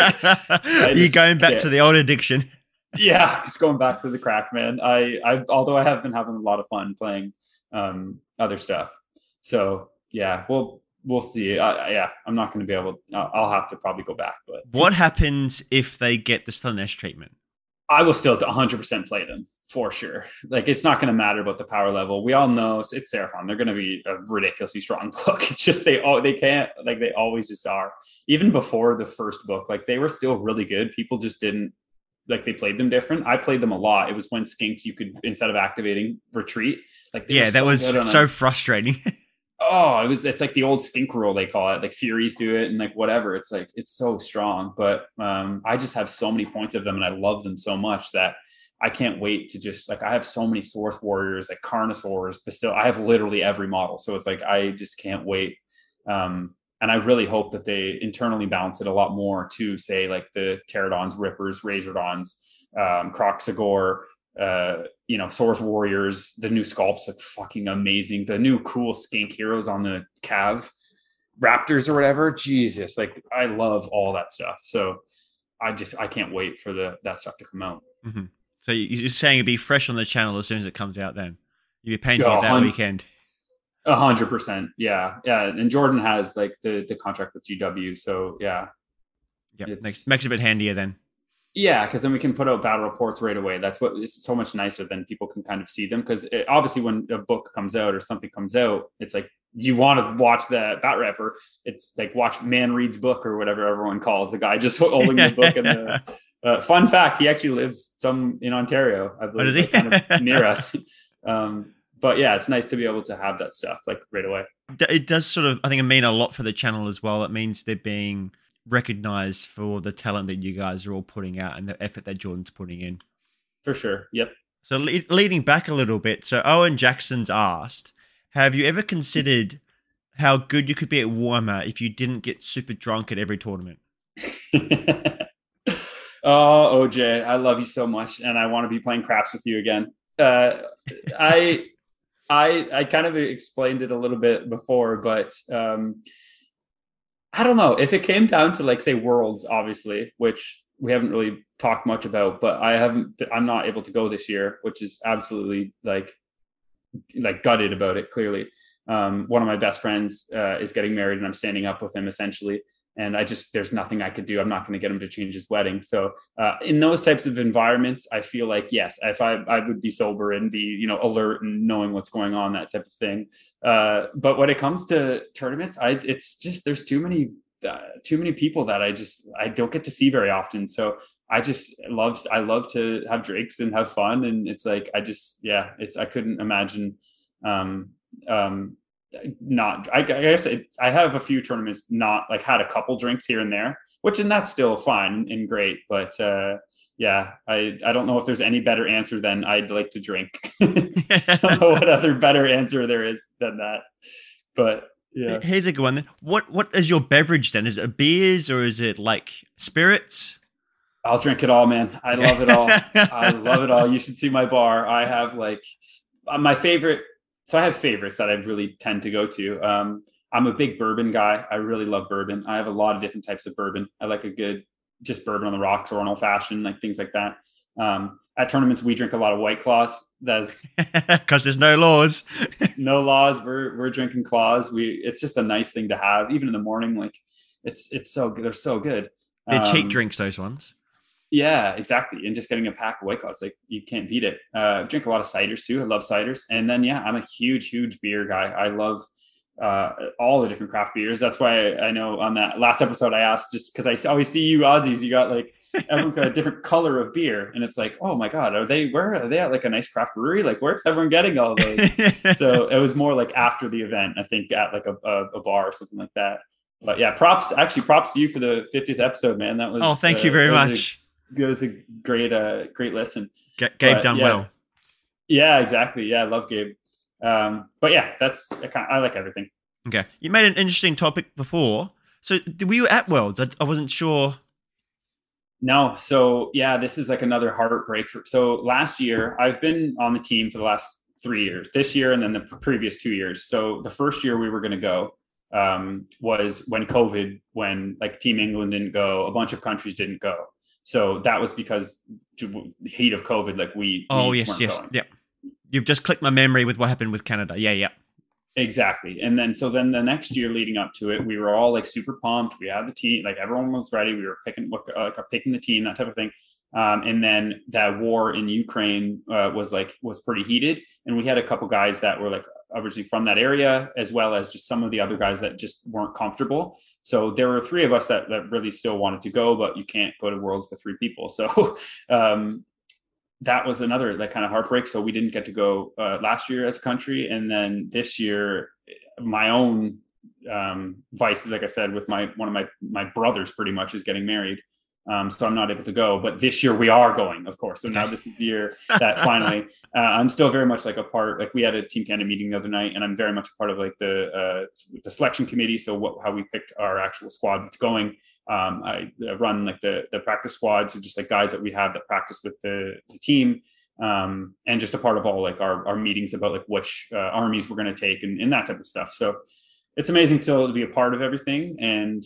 S1: You're going back to the old addiction.
S2: Yeah, just going back to the crack, man. Although I have been having a lot of fun playing other stuff. So yeah, we'll see. Yeah, I'm not going to be able. I'll have to probably go back. But
S1: what happens if they get the Slaanesh treatment?
S2: I will still 100% play them for sure. Like it's not going to matter about the power level. We all know it's Seraphon. They're going to be a ridiculously strong book. It's just they can't, like they always just are. Even before the first book, like they were still really good. People just didn't like they played them different. I played them a lot. It was when Skinks you could instead of activating retreat. Like
S1: that was so frustrating.
S2: Oh, it's like the old skink rule they call it. Like Furies do it and like whatever. It's like it's so strong. But I just have so many points of them and I love them so much that I can't wait to just like I have so many Source Warriors, like Carnosaurs, but still I have literally every model. So it's like I just can't wait. And I really hope that they internally balance it a lot more to say like the Pterodons, Rippers, Razordons, Kroxigor, Source Warriors, the new sculpts look fucking amazing. The new cool skink heroes on the Cav Raptors or whatever. Jesus, like I love all that stuff. So I can't wait for that stuff to come out.
S1: Mm-hmm. So you're saying it'd be fresh on the channel as soon as it comes out then? You'd be painting it that weekend?
S2: 100%. Yeah. And Jordan has like the contract with GW. So yeah.
S1: Yeah. Makes it a bit handier then.
S2: Yeah, because then we can put out battle reports right away. That's what it's so much nicer than people can kind of see them. Because obviously, when a book comes out or something comes out, it's like you want to watch that bat rapper. It's like watch Man Reed's book or whatever everyone calls the guy just holding the book. And fun fact, he actually lives in Ontario, I believe,
S1: does he?
S2: Kind of near us. But yeah, it's nice to be able to have that stuff like right away.
S1: It does sort of, I think, mean a lot for the channel as well. It means they're being recognized for the talent that you guys are all putting out and the effort that Jordan's putting in.
S2: For sure. Yep.
S1: So leading back a little bit, so Owen Jackson's asked, have you ever considered how good you could be at Warhammer if you didn't get super drunk at every tournament?
S2: Oh, OJ, I love you so much, and I want to be playing craps with you again. I kind of explained it a little bit before, but I don't know if it came down to like say Worlds, obviously, which we haven't really talked much about, but I'm not able to go this year, which is absolutely like gutted about it. Clearly, one of my best friends is getting married and I'm standing up with him essentially. And there's nothing I could do. I'm not going to get him to change his wedding. So in those types of environments, I feel like, yes, if I would be sober and be, alert and knowing what's going on, that type of thing. But when it comes to tournaments, it's just, there's too many people that I don't get to see very often. So I love to have drinks and have fun. And it's like, I couldn't imagine, I guess I have a few tournaments, not like had a couple drinks here and there, which and that's still fine and great. But yeah, I don't know if there's any better answer than I'd like to drink. I don't know what other better answer there is than that. But yeah.
S1: Here's a good one. What is your beverage then? Is it beers or is it like spirits?
S2: I'll drink it all, man. I love it all. I love it all. You should see my bar. I have like my favorite. So I have favorites that I really tend to go to. I'm a big bourbon guy. I really love bourbon. I have a lot of different types of bourbon. I like a good just bourbon on the rocks or an old fashioned, like things like that. At tournaments, we drink a lot of White Claws. That's
S1: because there's no laws.
S2: No laws. We're drinking claws. It's just a nice thing to have, even in the morning. Like it's so good. They're so good.
S1: They're cheap drinks, those ones.
S2: Yeah, exactly. And just getting a pack of White Claws, like you can't beat it. Drink a lot of ciders too. I love ciders. And then yeah, I'm a huge beer guy. I love all the different craft beers. That's why I know on that last episode I asked, just because I always see you Aussies, you got like everyone's got a different color of beer, and it's like, oh my god, where are they at, like a nice craft brewery? Like where's everyone getting all those? So it was more like after the event, I think at like a bar or something like that. But yeah, props to you for the 50th episode, man. That was
S1: thank you very much.
S2: It was a great listen.
S1: Gabe done well.
S2: Yeah, exactly. Yeah, I love Gabe. But yeah, I like everything.
S1: Okay, you made an interesting topic before. So were you at Worlds? I wasn't sure.
S2: No. So yeah, this is like another heartbreak. So last year, I've been on the team for the last 3 years. This year and then the previous 2 years. So the first year we were going to go was when COVID, when like Team England didn't go, a bunch of countries didn't go. So that was because the heat of COVID, like we
S1: yes. Going. Yeah. You've just clicked my memory with what happened with Canada. Yeah.
S2: Exactly. And then the next year leading up to it, we were all like super pumped. We had the team, like everyone was ready. We were picking the team, that type of thing. And then that war in Ukraine was pretty heated. And we had a couple guys that were like originally from that area, as well as just some of the other guys that just weren't comfortable. So there were 3 of us that really still wanted to go, but you can't go to Worlds with 3 people. So that was another like kind of heartbreak. So we didn't get to go last year as a country. And then this year, my own vices, like I said, with one of my brothers pretty much is getting married. So I'm not able to go, but this year we are going, of course. So now this is the year that finally, I'm still very much like a part, like we had a Team Canada meeting the other night, and I'm very much a part of like the selection committee. So how we picked our actual squad that's going. I run like the practice squad. So just like guys that we have that practice with the team, and just a part of all like our meetings about like which armies we're going to take and that type of stuff. So it's amazing to be a part of everything. And,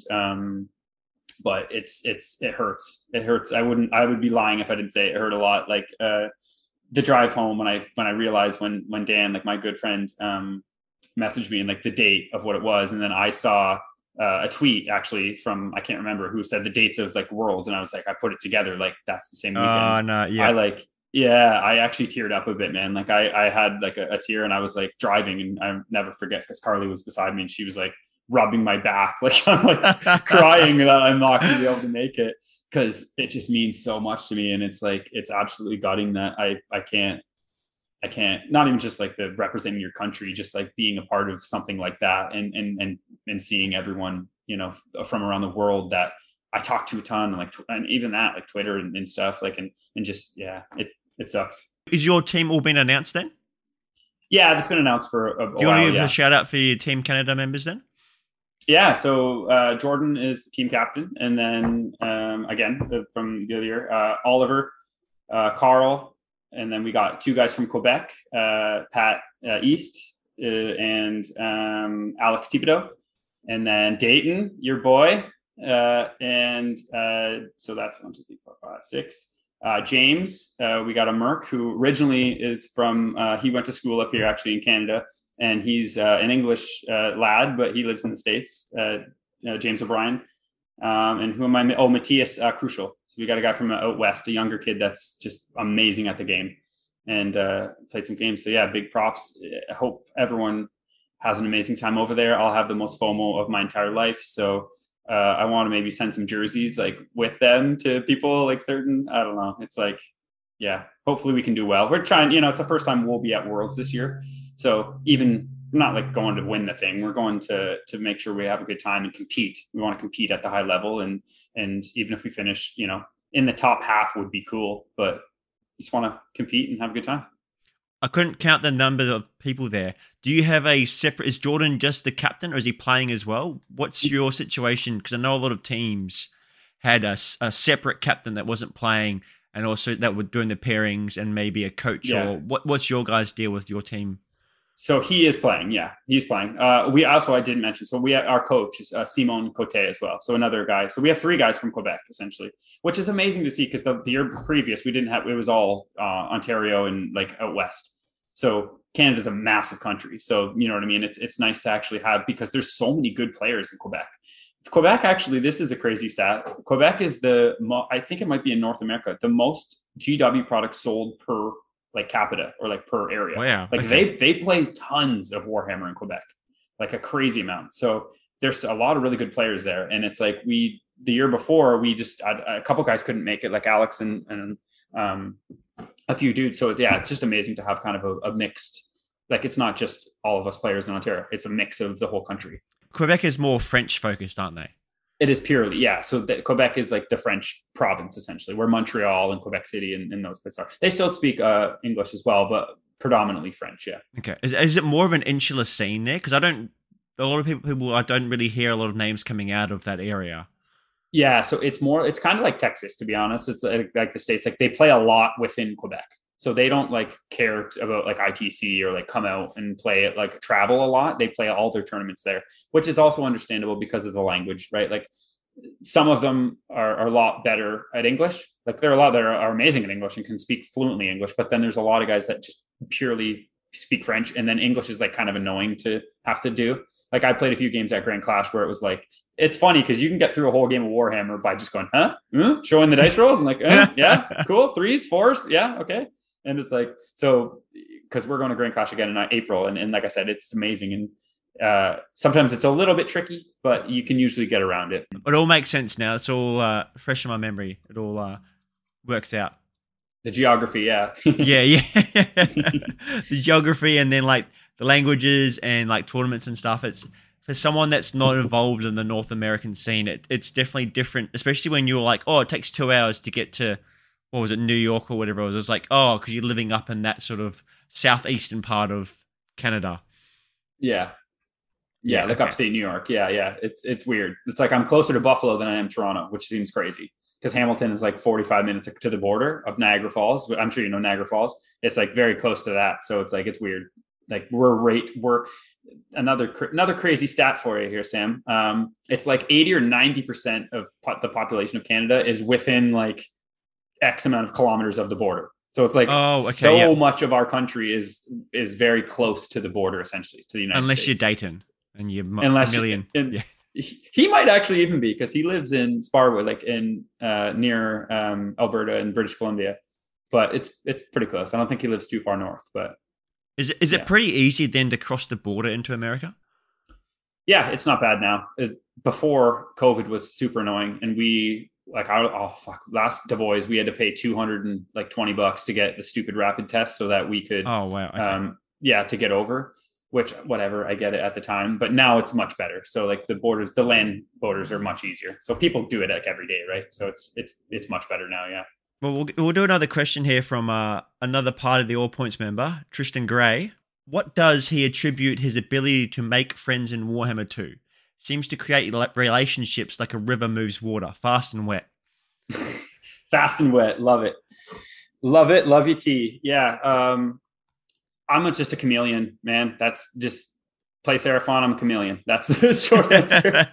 S2: but it hurts. It hurts. I would be lying if I didn't say it hurt a lot. Like, the drive home when I realized when Dan, like my good friend, messaged me and like the date of what it was. And then I saw a tweet actually from, I can't remember who said the dates of like Worlds. And I was like, I put it together. Like that's the same weekend.
S1: No, yeah.
S2: I actually teared up a bit, man. Like I had like a tear, and I was like driving, and I never forget because Carly was beside me and she was like rubbing my back. Like I'm like crying that I'm not going to be able to make it, because it just means so much to me. And it's like, it's absolutely gutting that I can't, not even just like the representing your country, just like being a part of something like that and seeing everyone, you know, from around the world that I talk to a ton, and even that, like Twitter and stuff, like, and just, yeah, it sucks.
S1: Is your team all been announced then?
S2: Yeah, it's been announced for a while.
S1: Do you want to give a shout out for your Team Canada members then?
S2: Yeah, so Jordan is team captain, and then again from the other year, Oliver, Carl, and then we got 2 guys from Quebec, Pat East and Alex Thibodeau, and then Dayton, your boy, and so that's 1, 2, 3, 4, 5, 6. James, we got a Merc who originally is from, he went to school up here actually in Canada, and he's an English lad, but he lives in the States, James O'Brien. And who am I? Oh, Matthias Crucial. So we got a guy from out west, a younger kid that's just amazing at the game, and played some games. So yeah, big props. I hope everyone has an amazing time over there. I'll have the most FOMO of my entire life. So I want to maybe send some jerseys like with them to people, like certain, I don't know. It's like, yeah, hopefully we can do well. We're trying, you know, it's the first time we'll be at Worlds this year. So even not like going to win the thing. We're going to make sure we have a good time and compete. We want to compete at the high level, and even if we finish, in the top half would be cool, but just want to compete and have a good time.
S1: I couldn't count the number of people there. Do you have a separate? Is Jordan just the captain, or is he playing as well? What's your situation? Because I know a lot of teams had a separate captain that wasn't playing, and also that were doing the pairings, and maybe a coach.
S2: Yeah.
S1: Or what's your guys' deal with your team?
S2: So he is playing. Yeah, he's playing. We also, I didn't mention, so our coach is Simon Cote as well. So another guy. So we have 3 guys from Quebec essentially, which is amazing to see, because the year previous we didn't have, it was all Ontario and like out west. So Canada's a massive country. So you know what I mean? It's nice to actually have, because there's so many good players in Quebec. Quebec, actually, this is a crazy stat. Quebec is I think it might be in North America, the most GW products sold per like capita, or like per area.
S1: Wow.
S2: Like
S1: okay.
S2: they play tons of Warhammer in Quebec, like a crazy amount. So there's a lot of really good players there. And it's like the year before, we just had a couple guys couldn't make it, like Alex and a few dudes. So yeah, it's just amazing to have kind of a mixed, like it's not just all of us players in Ontario. It's a mix of the whole country.
S1: Quebec is more French focused, aren't they?
S2: It is purely, yeah. So Quebec is like the French province, essentially, where Montreal and Quebec City and those places are. They still speak English as well, but predominantly French, yeah.
S1: Okay. Is it more of an insular scene there? Because a lot of people, I don't really hear a lot of names coming out of that area.
S2: Yeah, so it's kind of like Texas, to be honest. It's like the States, like they play a lot within Quebec. So they don't like care about like ITC or like come out and play it, like travel a lot. They play all their tournaments there, which is also understandable because of the language, right? Like some of them are a lot better at English. Like there are a lot that are amazing at English and can speak fluently English, but then there's a lot of guys that just purely speak French. And then English is like kind of annoying to have to do. Like I played a few games at Grand Clash where it was like, it's funny because you can get through a whole game of Warhammer by just going, showing the dice rolls and like, yeah, cool. 3s, 4s. Yeah. Okay. And it's like, so because we're going to Grand Clash again in April. And like I said, it's amazing. And sometimes it's a little bit tricky, but you can usually get around it.
S1: It all makes sense now. It's all fresh in my memory. It all works out.
S2: The geography, yeah.
S1: yeah. The geography, and then like the languages and like tournaments and stuff. It's for someone that's not involved in the North American scene, it's definitely different, especially when you're like, oh, it takes 2 hours to get to, what was it, New York or whatever it was. It's like, oh, because you're living up in that sort of southeastern part of Canada.
S2: Yeah, like okay. Upstate New York. Yeah. It's weird. It's like I'm closer to Buffalo than I am Toronto, which seems crazy because Hamilton is like 45 minutes to the border of Niagara Falls. I'm sure you know Niagara Falls. It's like very close to that. So it's like, it's weird. Like we're another crazy stat for you here, Sam. It's like 80 or 90% of the population of Canada is within like X amount of kilometers of the border. So it's like much of our country is very close to the border, essentially, to the United States.
S1: Unless you're Dayton and you're a million.
S2: He might actually even be, because he lives in Sparwood, like in near Alberta and British Columbia. But it's pretty close. I don't think he lives too far north. But
S1: is it pretty easy then to cross the border into America?
S2: Yeah, it's not bad now. Before COVID was super annoying, and we last Du Bois we had to pay $220 to get the stupid rapid test so that we could to get over, which whatever, I get it at the time, but now it's much better. So like the land borders are much easier, so people do it like every day, right? So it's much better now. Yeah.
S1: Well, we'll do another question here from another part of the All Points member, Tristan Gray. What does he attribute his ability to make friends in Warhammer 2? Seems to create relationships like a river moves water, fast and wet.
S2: Fast and wet. Love it. Love it. Love your tea. Yeah. I'm just a chameleon, man. That's just play Seraphon. I'm a chameleon. That's the short answer.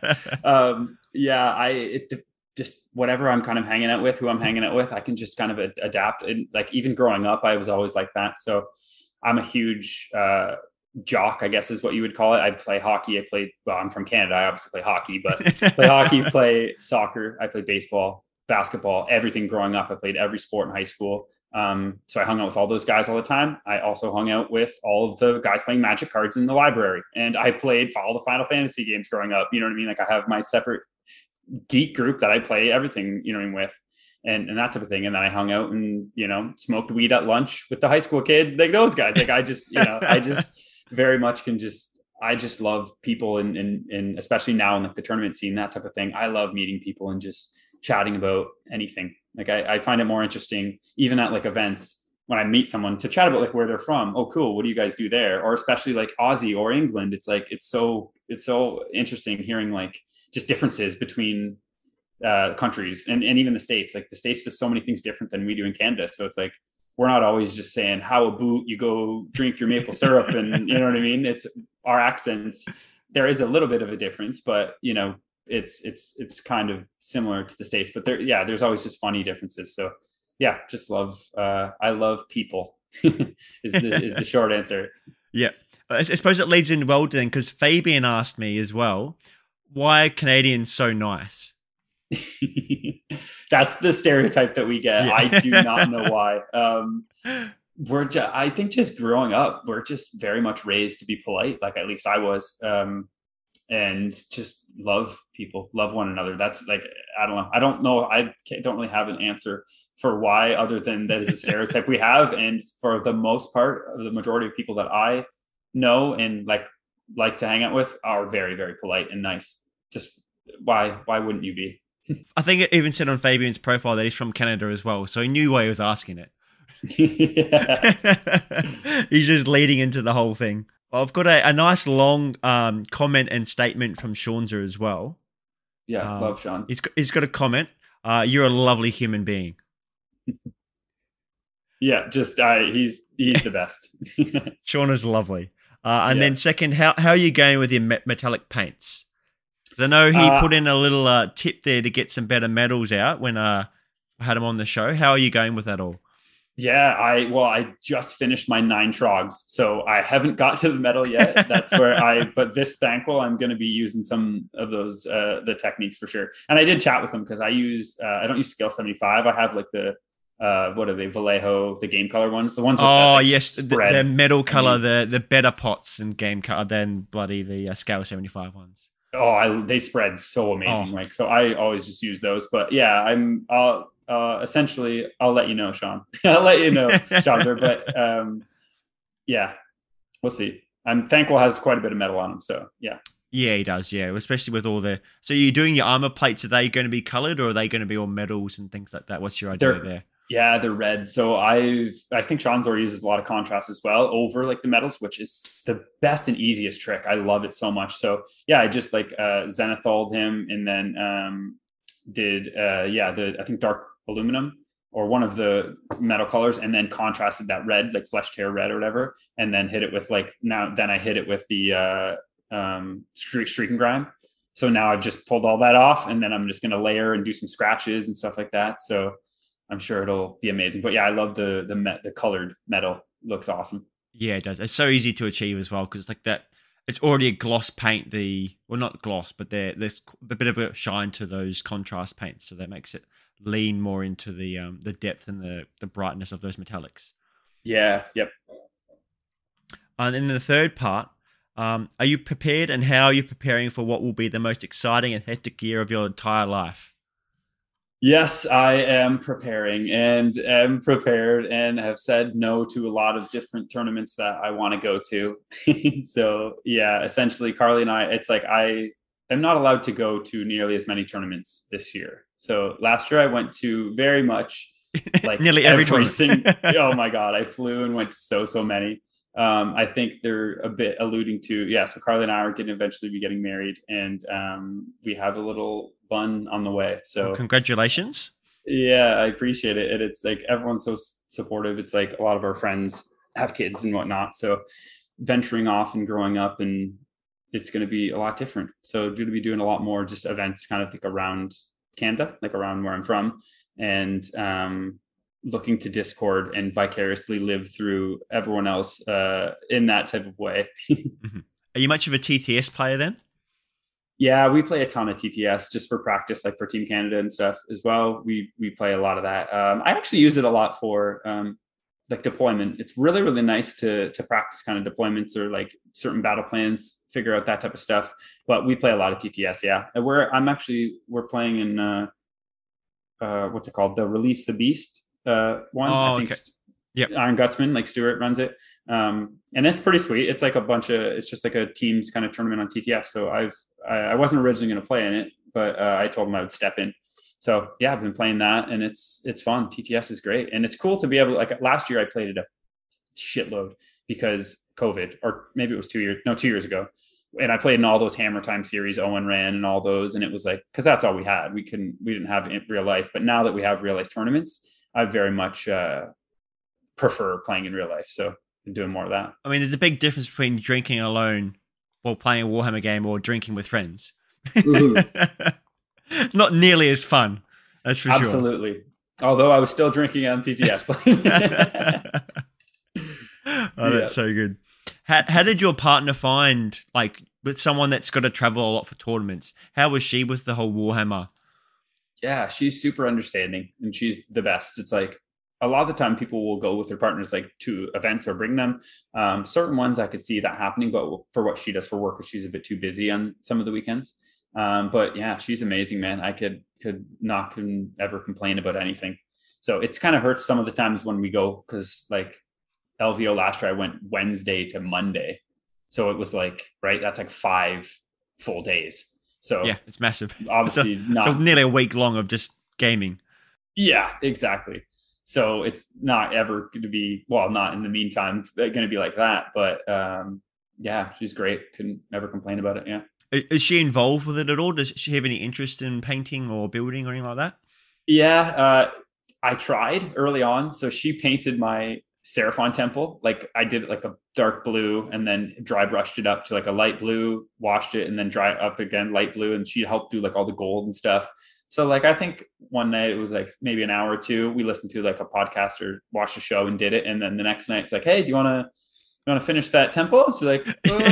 S2: Just whatever I'm kind of hanging out with, who I'm hanging out with, I can just kind of adapt. And like even growing up, I was always like that. So I'm a huge jock, I guess is what you would call it. I play hockey. I'm from Canada. I obviously play hockey, but play hockey, play soccer. I play baseball, basketball, everything growing up. I played every sport in high school. So I hung out with all those guys all the time. I also hung out with all of the guys playing Magic cards in the library. And I played all the Final Fantasy games growing up. You know what I mean? Like I have my separate geek group that I play everything, you know what I mean, with. And that type of thing. And then I hung out and, smoked weed at lunch with the high school kids, like those guys. Like I just very much can just, I just love people, and especially now in like the tournament scene, that type of thing. I love meeting people and just chatting about anything. Like I find it more interesting, even at like events, when I meet someone to chat about like where they're from. Oh, cool. What do you guys do there? Or especially like Aussie or England. It's like, it's so interesting hearing like just differences between countries and even the States. Like the States does so many things different than we do in Canada. So it's like, we're not always just saying, how about you go drink your maple syrup? And you know what I mean? It's our accents. There is a little bit of a difference, but you know, it's kind of similar to the States, but there's always just funny differences. So yeah, just love, I love people is the short answer.
S1: Yeah. I suppose it leads in well then, because Fabian asked me as well, why are Canadians so nice?
S2: That's the stereotype that we get.
S1: Yeah.
S2: I do not know why. I think just growing up, we're just very much raised to be polite. Like at least I was, and just love people, love one another. That's like, I don't know. I don't know. Don't really have an answer for why, other than that is a stereotype we have. And for the most part, the majority of people that I know and like to hang out with are very, very polite and nice. Just why wouldn't you be?
S1: I think it even said on Fabian's profile that he's from Canada as well, so he knew why he was asking it. He's just leading into the whole thing. I've got a nice long comment and statement from Shaunza as well.
S2: Yeah, love Sean.
S1: He's got a comment. You're a lovely human being.
S2: Yeah, just he's the best.
S1: Sean is lovely. And then second, how are you going with your metallic paints? I know he put in a little tip there to get some better metals out when I had him on the show. How are you going with that all?
S2: Yeah, I just finished my 9 trogs, so I haven't got to the metal yet. That's where but this Thanquol, I'm going to be using some of those the techniques for sure. And I did chat with them because I don't use Scale 75. I have like the what are they, Vallejo, the game color ones, the ones with
S1: yes, the metal color, the better pots and game color than bloody the Scale 75 ones.
S2: They spread so amazing. Like, so I always just use those. But yeah, essentially I'll let you know, Sean. I'll let you know, Shaunza. But yeah, we'll see. Thanquol has quite a bit of metal on him, so yeah.
S1: Yeah, he does. Yeah, especially with all the. So you're doing your armor plates. Are they going to be colored, or are they going to be all metals and things like that? What's your idea there?
S2: Yeah, they're red. So I think Shaunza uses a lot of contrast as well over like the metals, which is the best and easiest trick. I love it so much. So yeah, I just like zenithaled him, and then did I think dark aluminum or one of the metal colors, and then contrasted that red, like flesh tear red or whatever, and then hit it with then I hit it with the streak and grime. So now I've just pulled all that off, and then I'm just going to layer and do some scratches and stuff like that. So I'm sure it'll be amazing. But yeah, I love the colored metal. Looks awesome.
S1: Yeah, it does. It's so easy to achieve as well, because it's like that. It's already a gloss paint. Not gloss, but there's a bit of a shine to those contrast paints, so that makes it lean more into the depth and the brightness of those metallics.
S2: Yeah. Yep.
S1: And in the third part, are you prepared, and how are you preparing for what will be the most exciting and hectic year of your entire life?
S2: Yes, I am preparing and am prepared, and have said no to a lot of different tournaments that I want to go to. So yeah, essentially Carly and I, it's like I am not allowed to go to nearly as many tournaments this year. So last year I went to very much like
S1: nearly every tournament.
S2: Oh my God, I flew and went to so many. I think they're a bit alluding to, so Carly and I are going to eventually be getting married, and we have a little bun on the way. So
S1: well, congratulations.
S2: Yeah, I appreciate it. And it's like everyone's so supportive. It's like a lot of our friends have kids and whatnot. So venturing off and growing up, and it's going to be a lot different. So I'm going to be doing a lot more just events kind of like around Canada, like around where I'm from, and looking to Discord and vicariously live through everyone else in that type of way.
S1: Mm-hmm. Are you much of a TTS player then?
S2: Yeah, we play a ton of TTS just for practice, like for Team Canada and stuff as well. We play a lot of that. I actually use it a lot for like deployment. It's really, really nice to practice kind of deployments or like certain battle plans, figure out that type of stuff. But we play a lot of TTS, yeah. And we're playing in what's it called? The Release the Beast one.
S1: Oh,
S2: I think
S1: okay. Yep.
S2: Iron Gutsman, like Stuart runs it. And it's pretty sweet. It's like it's just like a teams kind of tournament on TTS. So I wasn't originally going to play in it, but I told him I would step in. So yeah, I've been playing that, and it's fun. TTS is great, and it's cool to be able to, like, last year I played it a shitload because COVID, or maybe it was 2 years ago. And I played in all those Hammer Time series, Owen ran and all those. And it was like, cause that's all we had. We didn't have it in real life, but now that we have real life tournaments, I very much prefer playing in real life. So I'm doing more of that.
S1: I mean, there's a big difference between drinking alone while playing a Warhammer game or drinking with friends. Not nearly as fun. That's for sure.
S2: Absolutely. Although I was still drinking on TTS.
S1: Oh, that's so good. How did your partner find, like, with someone that's got to travel a lot for tournaments? How was she with the whole Warhammer?
S2: Yeah, she's super understanding, and she's the best. It's like a lot of the time people will go with their partners like to events or bring them. Certain ones I could see that happening, but for what she does for work, she's a bit too busy on some of the weekends. But yeah, she's amazing, man. I could not ever complain about anything. So it's kind of hurts some of the times when we go, because like LVO last year I went Wednesday to Monday, so it was like, right, that's like 5 full days. So
S1: yeah, it's massive.
S2: Obviously
S1: so nearly a week long of just gaming.
S2: Yeah, exactly. So it's not ever going to be, well, not in the meantime going to be like that, but yeah, she's great. Couldn't ever complain about it. Yeah.
S1: Is she involved with it at all? Does she have any interest in painting or building or anything like that?
S2: Yeah, I tried early on. So she painted my Seraphon temple. Like I did it like a dark blue and then dry brushed it up to like a light blue, washed it, and then dry up again, light blue. And she helped do like all the gold and stuff. So like, I think one night it was like maybe an hour or two, we listened to like a podcast or watched a show and did it. And then the next night it's like, hey, do you want to finish that temple? She's like,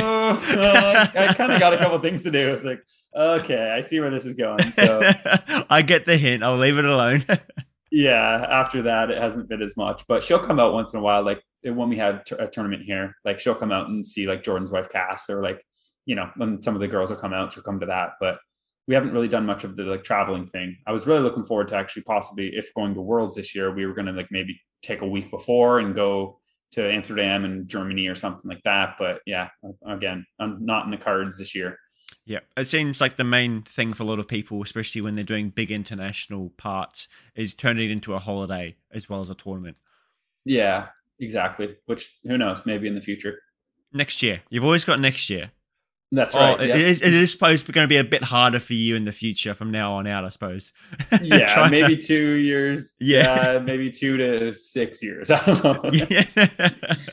S2: I kind of got a couple things to do. It's like, okay, I see where this is going. So
S1: I get the hint. I'll leave it alone.
S2: Yeah, after that, it hasn't been as much, but she'll come out once in a while. Like when we had a tournament here, like she'll come out and see like Jordan's wife, Cass, or like, when some of the girls will come out, she'll come to that. But we haven't really done much of the like traveling thing. I was really looking forward to actually possibly, if going to Worlds this year, we were going to like maybe take a week before and go to Amsterdam and Germany or something like that. But yeah, again, I'm not in the cards this year.
S1: Yeah, it seems like the main thing for a lot of people, especially when they're doing big international parts, is turning it into a holiday as well as a tournament.
S2: Yeah, exactly. Which, who knows, maybe in the future.
S1: Next year. You've always got next year.
S2: That's right.
S1: It is supposed to be going to be a bit harder for you in the future from now on out, I suppose.
S2: Yeah, maybe 2 years.
S1: Yeah.
S2: Maybe 2 to 6 years. I don't know.
S1: Yeah.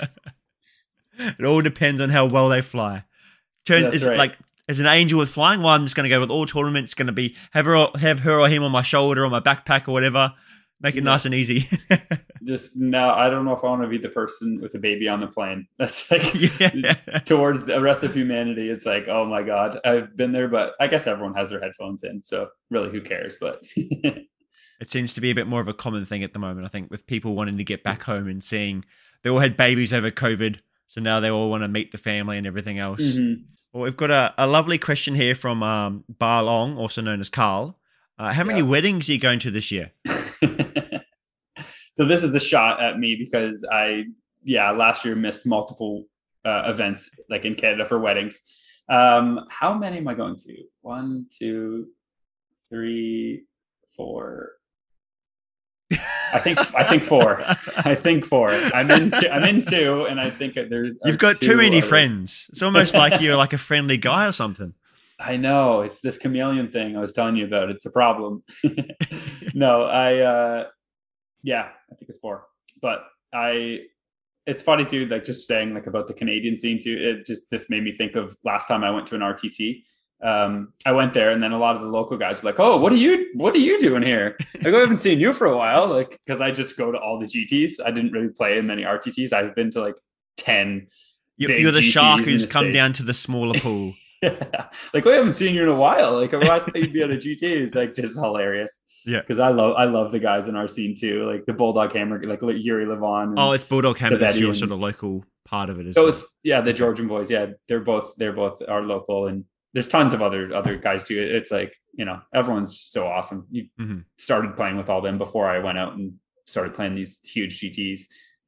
S1: It all depends on how well they fly. Is right. Like, as an angel with flying, well, I'm just going to go with all tournaments. Going to be have her or him on my shoulder or my backpack or whatever. Make it nice and easy.
S2: Just now, I don't know if I want to be the person with a baby on the plane. That's like towards the rest of humanity. It's like, oh my God, I've been there, but I guess everyone has their headphones in. So really, who cares? But
S1: it seems to be a bit more of a common thing at the moment, I think, with people wanting to get back home and seeing they all had babies over COVID. So now they all want to meet the family and everything else.
S2: Mm-hmm.
S1: Well, we've got a lovely question here from Bar Long, also known as Carl. How many weddings are you going to this year?
S2: So this is a shot at me because last year missed multiple events like in Canada for weddings. How many am I going to? 1, 2, 3, 4. I think 4. I think 4. I'm in 2, and I think
S1: you've got too many friends. It's almost like you're like a friendly guy or something.
S2: I know, it's this chameleon thing I was telling you about. It's a problem. No, I think it's 4. But it's funny too, like just saying like about the Canadian scene too. It just made me think of last time I went to an RTT. I went there, and then a lot of the local guys were like, "Oh, what are you doing here? Like, I haven't seen you for a while." Like, because I just go to all the GTs. I didn't really play in many RTTs. I've been to like 10.
S1: You're the shark who's come down to the smaller pool.
S2: Yeah. Like, we haven't seen you in a while. Like, I thought you'd be at a GT. It's like just hilarious.
S1: Yeah,
S2: because I love the guys in our scene too, like the Bulldog Hammer, like Yuri Levon.
S1: Oh, it's Bulldog Hammer. That's your sort of local part of it as well.
S2: The Georgian boys. Yeah, they're both our local, and there's tons of other guys too. It's like, everyone's just so awesome. You started playing with all them before I went out and started playing these huge GTs.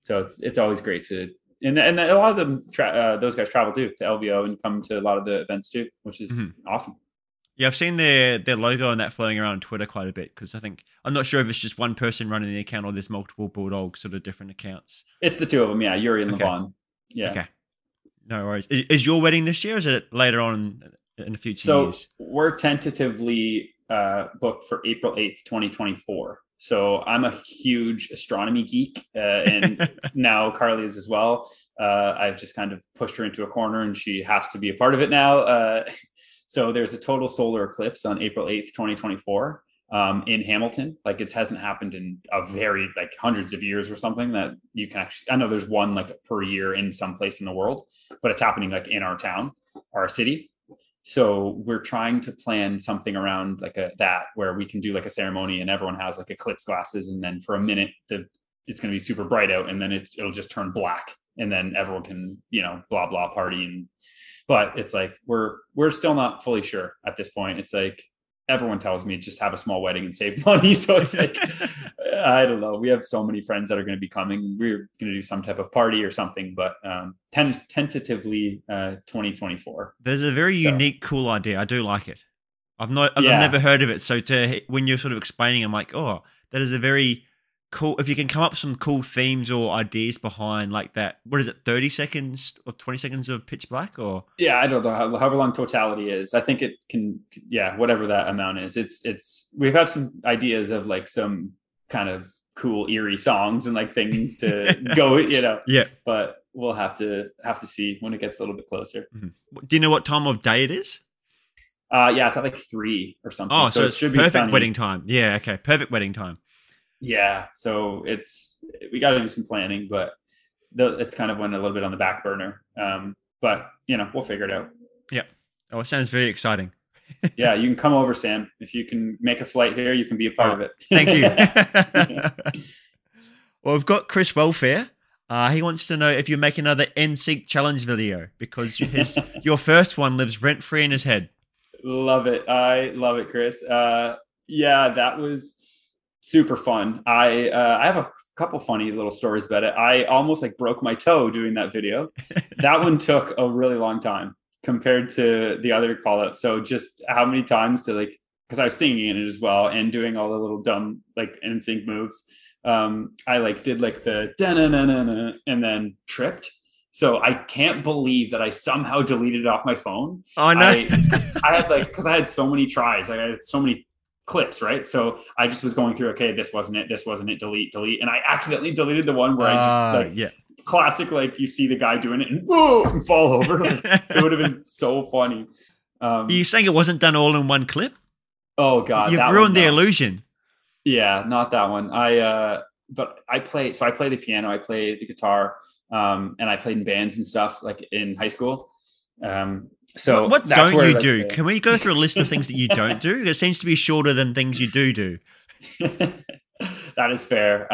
S2: So it's always great to, and a lot of them those guys travel too to LVO and come to a lot of the events too, which is awesome.
S1: Yeah, I've seen their logo and that flowing around on Twitter quite a bit because I'm not sure if it's just one person running the account or there's multiple Bulldog sort of different accounts.
S2: It's the two of them, yeah. Yuri and Levon. Yeah.
S1: Okay. No worries. Is your wedding this year or is it later on in the future years?
S2: So we're tentatively booked for April 8th, 2024. So I'm a huge astronomy geek, and now Carly is as well. I've just kind of pushed her into a corner and she has to be a part of it now. So there's a total solar eclipse on April 8th, 2024 in Hamilton. Like it hasn't happened in a very like hundreds of years or something that you can actually, I know there's one like per year in some place in the world, but it's happening like in our town, our city. So we're trying to plan something around like that where we can do like a ceremony and everyone has like eclipse glasses. And then for a minute, it's going to be super bright out and then it'll just turn black and then everyone can, blah, blah party. But it's like, we're still not fully sure at this point. It's like, everyone tells me just have a small wedding and save money. So it's like, I don't know. We have so many friends that are going to be coming. We're going to do some type of party or something, but tentatively 2024.
S1: There's a very unique, cool idea. I do like it. I've never heard of it. So when you're sort of explaining, I'm like, oh, that is a very cool. If you can come up with some cool themes or ideas behind like that, what is it? 30 seconds or 20 seconds of pitch black or?
S2: Yeah, I don't know however long totality is. I think it can, whatever that amount is. We've had some ideas of like some kind of cool eerie songs and like things to go,
S1: Yeah.
S2: But we'll have to see when it gets a little bit closer.
S1: Mm-hmm. Do you know what time of day it is?
S2: It's at like 3 or something.
S1: Oh, so it should be perfect wedding time. Yeah. Okay. Perfect wedding time.
S2: Yeah. So we got to do some planning, but it's kind of went a little bit on the back burner. But we'll figure it out.
S1: Yeah. Oh, it sounds very exciting.
S2: Yeah, you can come over, Sam. If you can make a flight here, you can be a part of it.
S1: Thank you. Well, we've got Chris Welfare. He wants to know if you make another NSYNC challenge video because your first one lives rent free in his head.
S2: Love it. I love it, Chris. Yeah, that was super fun. I have a couple funny little stories about it. I almost like broke my toe doing that video. That one took a really long time compared to the other call outs. So just how many times to like, because I was singing in it as well and doing all the little dumb like NSYNC moves. I like did like the da-na-na-na-na and then tripped. So I can't believe that I somehow deleted it off my phone.
S1: Oh no.
S2: I had like, because I had so many tries. I had so many clips, right? So I just was going through, okay, this wasn't it, delete. And I accidentally deleted the one where I just classic, like you see the guy doing it and whoa, and fall over. Like, it would have been so funny.
S1: Are you saying it wasn't done all in one clip?
S2: Oh God.
S1: You've ruined the illusion.
S2: Yeah, not that one. But I play the piano, I play the guitar, and I played in bands and stuff like in high school. So
S1: what don't you do? Can we go through a list of things that you don't do? It seems to be shorter than things you do.
S2: That is fair.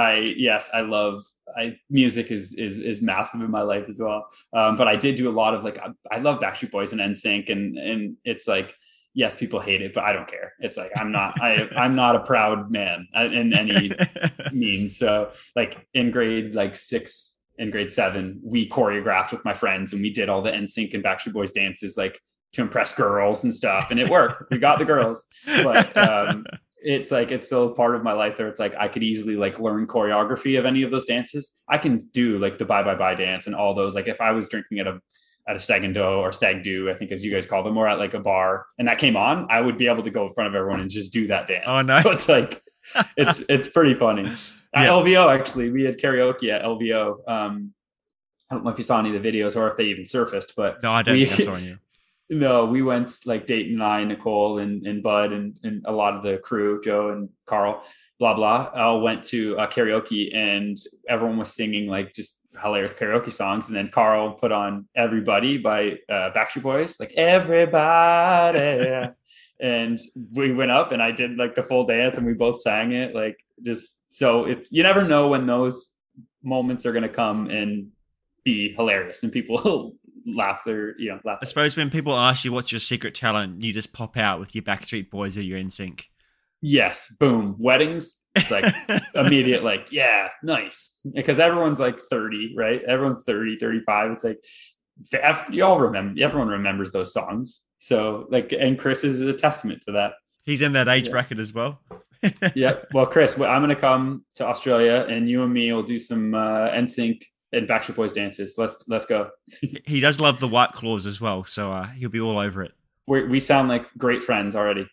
S2: Music is massive in my life as well. But I did do a lot of like, I love Backstreet Boys and NSYNC and it's like, yes, people hate it, but I don't care. It's like, I'm not a proud man in any means. So like in grade like 6 and grade 7, we choreographed with my friends and we did all the NSYNC and Backstreet Boys dances like to impress girls and stuff. And it worked. We got the girls, but it's like, it's still a part of my life there. It's like, I could easily like learn choreography of any of those dances. I can do like the bye, bye, bye dance and all those. Like if I was drinking at a stag and doe or stag do, I think as you guys call them, or at like a bar and that came on, I would be able to go in front of everyone and just do that dance.
S1: Oh, nice.
S2: So it's like, it's pretty funny. At LVO, actually, we had karaoke at LVO. I don't know if you saw any of the videos or if they even surfaced, but
S1: no, I don't think I saw any.
S2: No, we went like Dayton and I, Nicole and Bud and a lot of the crew, Joe and Carl, blah, blah, all went to karaoke and everyone was singing like just hilarious karaoke songs. And then Carl put on Everybody by Backstreet Boys, like everybody. And we went up and I did like the full dance and we both sang it like just, so you never know when those moments are going to come and be hilarious and people will laugh. I
S1: suppose when people ask you what's your secret talent, you just pop out with your Backstreet Boys or your NSYNC.
S2: Yes. Boom. Weddings. It's like immediate, like, yeah, nice. Because everyone's like 30, right? Everyone's 30, 35. It's like, y'all remember, everyone remembers those songs. So like, and Chris is a testament to that.
S1: He's in that age bracket as well.
S2: Yep. Well, Chris, I'm going to come to Australia, and you and me will do some NSYNC and Backstreet Boys dances. Let's go.
S1: He does love the White Claws as well, so he'll be all over it.
S2: We sound like great friends already.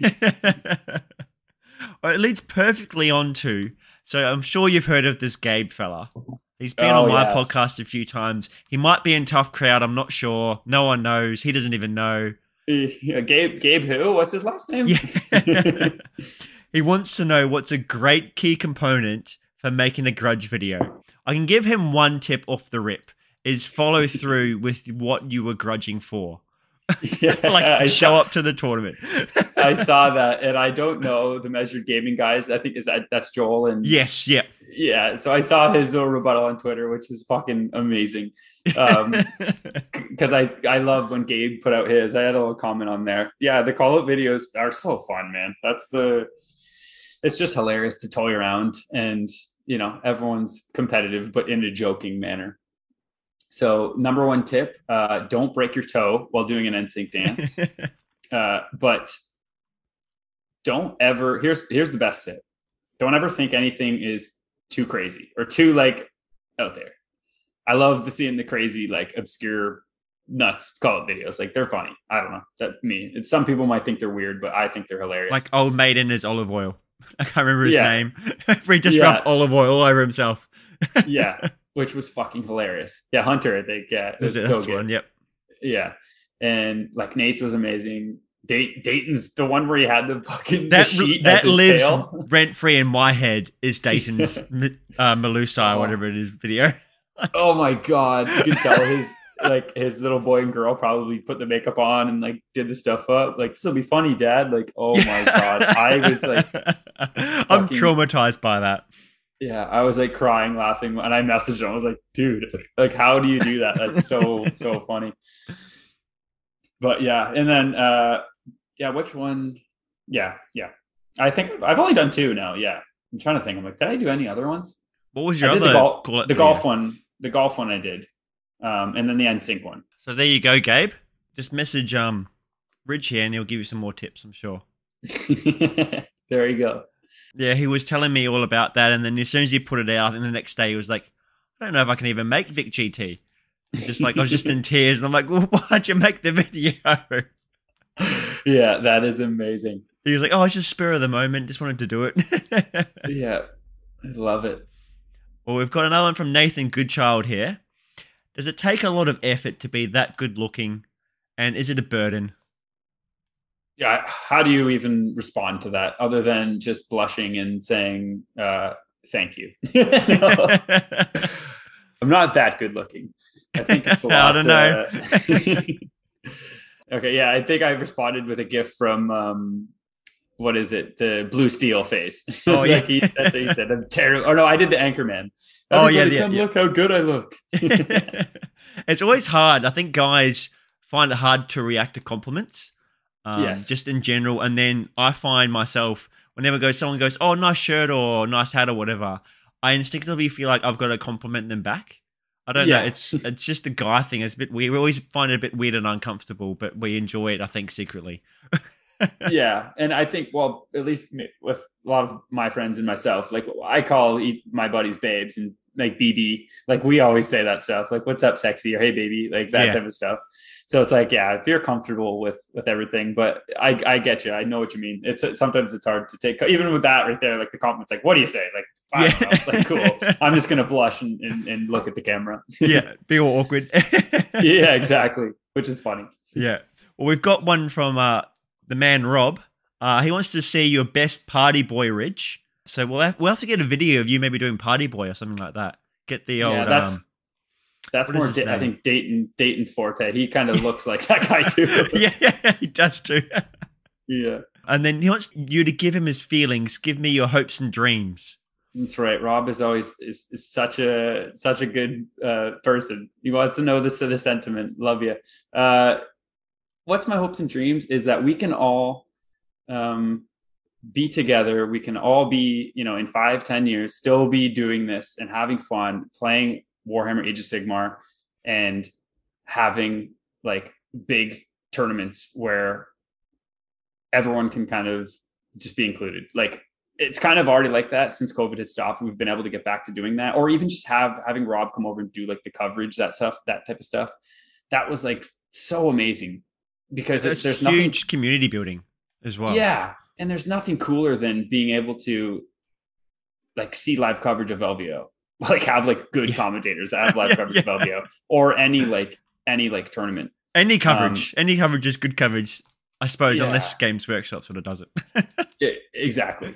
S1: Well, it leads perfectly on to, so I'm sure you've heard of this Gabe fella. He's been on my podcast a few times. He might be in Tough Crowd. I'm not sure. No one knows. He doesn't even know.
S2: Gabe who? What's his last name?
S1: Yeah. He wants to know what's a great key component for making a grudge video. I can give him one tip off the rip, is follow through with what you were grudging for. Like show up to the tournament.
S2: I saw that, and I don't know the Measured Gaming guys. I think that's Joel and
S1: yes, yeah.
S2: Yeah, so I saw his little rebuttal on Twitter, which is fucking amazing. Because I love when Gabe put out his. I had a little comment on there. Yeah, the call-out videos are so fun, man. It's just hilarious to toy around, and everyone's competitive, but in a joking manner. So number one tip, don't break your toe while doing an NSYNC dance. But don't ever, here's the best tip. Don't ever think anything is too crazy or too like out there. I love seeing the crazy, like obscure nuts call-out videos. Like they're funny. I don't know. That's me. Some people might think they're weird, but I think they're hilarious.
S1: Like Old Maiden is olive oil. I can't remember his name. He just rubbed olive oil all over himself.
S2: Yeah, which was fucking hilarious. Yeah, Hunter, I think. Yeah, it was so good.
S1: One, yep.
S2: Yeah, and like Nate's was amazing. Dayton's the one where he had the fucking sheet
S1: that lives rent free in my head is Dayton's Melusa or whatever it is video.
S2: Oh my god, you can tell his little boy and girl probably put the makeup on and like did the stuff up. Like, this will be funny, Dad. Like, oh my god, I was like,
S1: I'm traumatized by that.
S2: Yeah, I was like crying, laughing, and I messaged him. I was like, dude, like, how do you do that? That's so funny. But yeah, and then which one? Yeah. I think I've only done two now. Yeah, I'm trying to think. I'm like, did I do any other ones?
S1: What was your other?
S2: The golf one. The golf one I did, and then the NSYNC one.
S1: So there you go, Gabe. Just message Ridge here, and he'll give you some more tips, I'm sure.
S2: There you go.
S1: Yeah, he was telling me all about that, and then as soon as he put it out, and the next day he was like, I don't know if I can even make Vic GT. Just like I was just in tears, and I'm like, well, why'd you make the video?
S2: Yeah, that is amazing.
S1: He was like, oh, it's just spur of the moment, just wanted to do it.
S2: Yeah, I love it.
S1: Well, we've got another one from Nathan Goodchild here. Does it take a lot of effort to be that good looking, and is it a burden?
S2: Yeah, how do you even respond to that other than just blushing and saying thank you? I'm not that good looking. I think it's a lot.
S1: I don't know.
S2: Okay, yeah, I think I responded with a gift from what is it? The Blue Steel face.
S1: Oh yeah,
S2: that's what he said. I'm terrible. Or no, I did the Anchorman. Look how good I look.
S1: It's always hard. I think guys find it hard to react to compliments.
S2: Yes.
S1: Just in general. And then I find myself, whenever someone goes, oh, nice shirt or nice hat or whatever, I instinctively feel like I've got to compliment them back. I don't know. It's just a guy thing. It's a bit weird. We always find it a bit weird and uncomfortable, but we enjoy it, I think, secretly.
S2: Yeah. And I think, well, at least with a lot of my friends and myself, like I call my buddies babes and like BB, like we always say that stuff, like what's up sexy or hey baby, like that type of stuff. So it's like, yeah, if you're comfortable with everything, but I get you. I know what you mean. Sometimes it's hard to take, even with that right there, like the compliments, like, what do you say? Like, I don't know. Like, cool. I'm just going to blush and look at the camera.
S1: Yeah. Be all awkward.
S2: Yeah, exactly. Which is funny.
S1: Yeah. Well, we've got one from the man, Rob. He wants to see your best party boy, Ridge. So we'll have to get a video of you maybe doing party boy or something like that. Get the old,
S2: that's more. I think Dayton's forte. He kind of looks like that guy too.
S1: Yeah, he does too.
S2: Yeah.
S1: And then he wants you to give him his feelings. Give me your hopes and dreams.
S2: That's right. Rob is always is such a good person. He wants to know the sentiment. Love you. What's my hopes and dreams is that we can all be together. We can all be, in 5-10 years, still be doing this and having fun, playing Warhammer Age of Sigmar, and having like big tournaments where everyone can kind of just be included. Like it's kind of already like that since COVID had stopped. We've been able to get back to doing that, or even just having Rob come over and do like the coverage, that type of stuff. That was like so amazing because there's
S1: huge
S2: nothing,
S1: community building as well.
S2: Yeah, and there's nothing cooler than being able to like see live coverage of LVO, like have like good commentators that have live coverage of LVO, or any tournament.
S1: Any coverage is good coverage, I suppose, unless Games Workshop sort of does it.
S2: Exactly.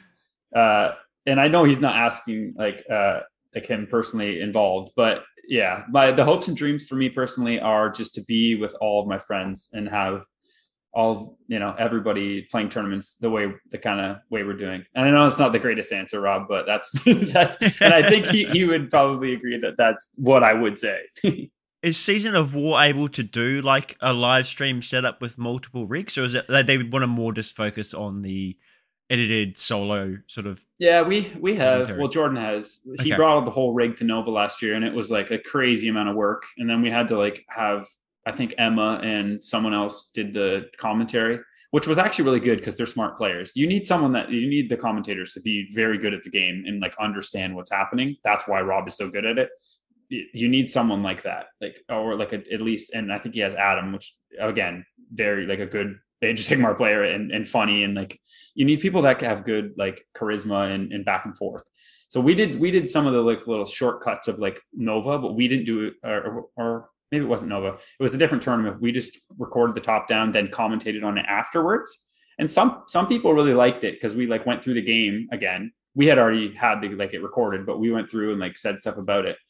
S2: And I know he's not asking like him personally involved, but yeah, the hopes and dreams for me personally are just to be with all of my friends and have all, everybody playing tournaments the kind of way we're doing. And I know it's not the greatest answer, Rob, but that's, and I think he would probably agree that that's what I would say.
S1: Is Season of War able to do like a live stream setup with multiple rigs, or is it that they want to more just focus on the edited solo sort of?
S2: Yeah, we have. Commentary. Well, Jordan has. He brought up the whole rig to Nova last year, and it was like a crazy amount of work. And then we had to like have, I think Emma and someone else did the commentary, which was actually really good because they're smart players. You need the commentators to be very good at the game and like understand what's happening. That's why Rob is so good at it. You need someone like that, or at least, and I think he has Adam, which again, very like a good Age of Sigmar player and funny, and like you need people that have good like charisma and back and forth. So we did some of the like little shortcuts of like Nova, but we didn't do it, or maybe it wasn't Nova. It was a different tournament. We just recorded the top down, then commentated on it afterwards. And some people really liked it because we like went through the game again. We had already had it recorded, but we went through and like said stuff about it.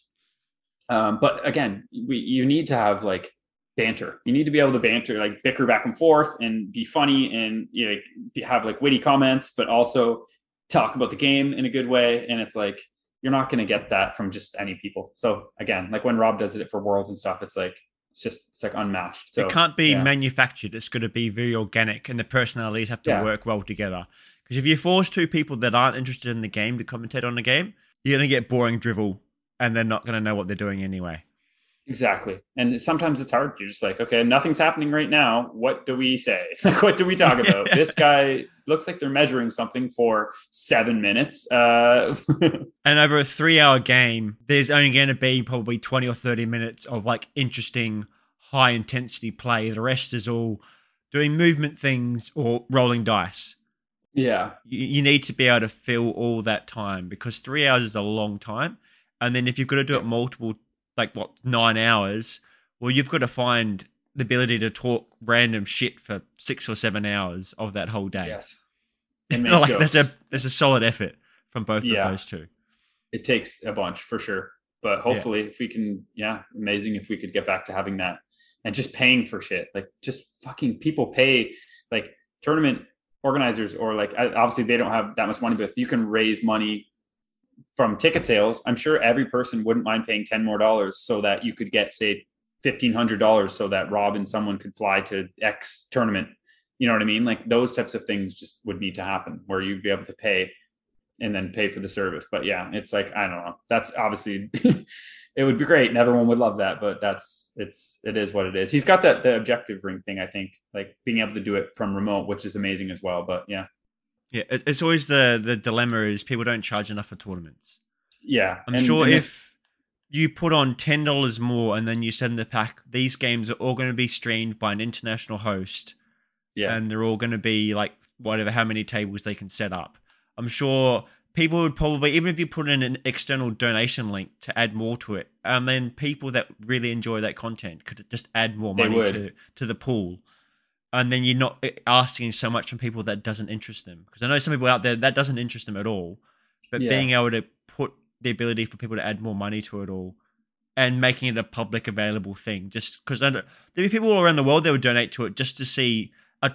S2: But again, you need to have like banter. You need to be able to banter, like bicker back and forth and be funny and have like witty comments, but also talk about the game in a good way. And it's like, you're not going to get that from just any people. So again, like when Rob does it for Worlds and stuff, it's like unmatched. So
S1: it can't be manufactured. It's going to be very organic, and the personalities have to work well together. Because if you force two people that aren't interested in the game to commentate on the game, you're going to get boring drivel, and they're not going to know what they're doing anyway.
S2: Exactly. And sometimes it's hard. You're just like, okay, nothing's happening right now. What do we say? Like, what do we talk about? This guy looks like they're measuring something for 7 minutes.
S1: And over a 3-hour game, there's only going to be probably 20 or 30 minutes of like interesting, high intensity play. The rest is all doing movement things or rolling dice.
S2: Yeah.
S1: You need to be able to fill all that time, because 3 hours is a long time. And then if you've got to do it multiple, 9 hours, well, you've got to find the ability to talk random shit for 6 or 7 hours of that whole day.
S2: Yes.
S1: There's a solid effort from both of those two.
S2: It takes a bunch for sure. But hopefully if we can, amazing if we could get back to having that and just paying for shit. Like just fucking people pay, like tournament organizers, or like obviously they don't have that much money, but you can raise money from ticket sales. I'm sure every person wouldn't mind paying $10 more so that you could get, say, $1,500 so that Rob and someone could fly to X tournament. You know what I mean? Like those types of things just would need to happen where you'd be able to pay and then pay for the service. But yeah, it's like, I don't know. That's obviously, it would be great and everyone would love that, but it is what it is. He's got the objective ring thing, I think, like being able to do it from remote, which is amazing as well. But yeah.
S1: Yeah, it's always the dilemma is people don't charge enough for tournaments.
S2: Yeah.
S1: I'm sure if you put on $10 more and then you send the pack, these games are all going to be streamed by an international host. Yeah. And they're all going to be like whatever, how many tables they can set up. I'm sure people would probably, even if you put in an external donation link to add more to it, and then people that really enjoy that content could just add more money to the pool. And then you're not asking so much from people that doesn't interest them. Because I know some people out there that doesn't interest them at all. But being able to put the ability for people to add more money to it all and making it a public available thing, just because there'll be people all around the world that would donate to it just to see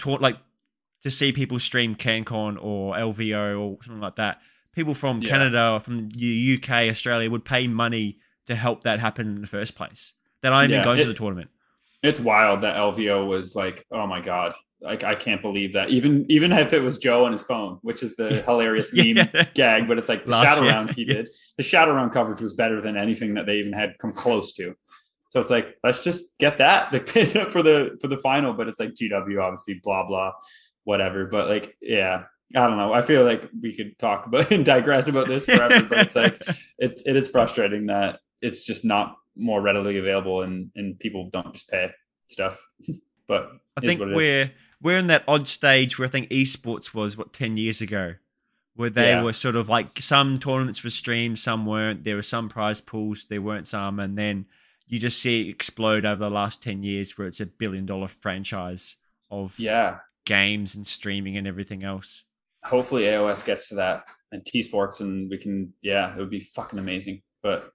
S1: to see people stream CanCon or LVO or something like that. People from Canada or from the UK, Australia would pay money to help that happen in the first place. That aren't even going to the tournament.
S2: It's wild that LVO was like, oh my God, like I can't believe that. Even if it was Joe on his phone, which is the hilarious
S1: Yeah.
S2: meme gag, but it's like the
S1: Last
S2: shadow
S1: year.
S2: round he
S1: Yeah.
S2: did. The shadow round coverage was better than anything that they even had come close to. So it's like, let's just get that like for the final. But it's like GW, obviously, blah blah, whatever. But like, yeah, I don't know. I feel like we could talk about and digress about this forever. But it's like it is frustrating that it's just not more readily available, and people don't just pay stuff. But
S1: I
S2: is
S1: think
S2: what it is.
S1: we're in that odd stage where I think esports was 10 years ago, where they
S2: Yeah,
S1: were sort of like some tournaments were streamed, some weren't. There were some prize pools, there weren't some, and then you just see it explode over the last 10 years, where it's $1 billion franchise of
S2: yeah.
S1: games and streaming and everything else.
S2: Hopefully AOS gets to that and T Sports, and we can. Yeah, it would be fucking amazing. But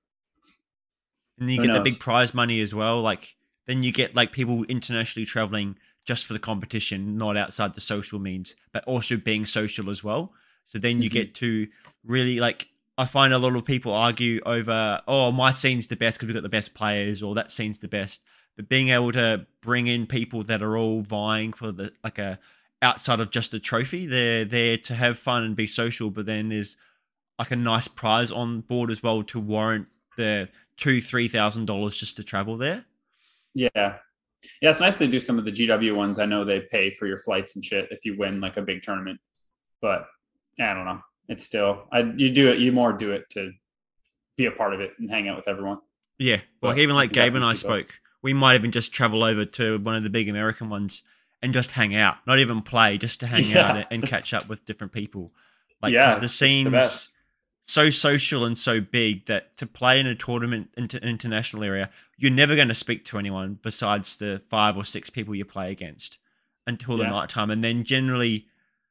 S1: And then you
S2: who
S1: get the big
S2: knows?
S1: prize money as well. Like then you get like people internationally traveling just for the competition, not outside the social means, but also being social as well. So then you
S2: Mhm.
S1: get to really like. I find a lot of people argue over, oh, my scene's the best because we've got the best players, or that scene's the best. But being able to bring in people that are all vying for the like a outside of just a trophy, they're there to have fun and be social. But then there's like a nice prize on board as well to warrant the $2,000-3,000 just to travel there.
S2: Yeah, yeah. It's nice they do some of the GW ones. I know they pay for your flights and shit if you win like a big tournament. But yeah, I don't know. It's still you do it. You more do it to be a part of it and hang out with everyone.
S1: Yeah, like
S2: But
S1: even
S2: you
S1: like
S2: can
S1: Gabe and
S2: definitely
S1: I
S2: see both.
S1: spoke, we might even just travel over to one of the big American ones and just hang out, not even play, just to hang out
S2: Yeah,
S1: and catch up with different people. Like because
S2: yeah.
S1: the
S2: It's the
S1: scene's
S2: best.
S1: so social and so big that to play in a tournament international area, you're never going to speak to anyone besides the 5 or 6 people you play against until the
S2: Yeah,
S1: night time, and then generally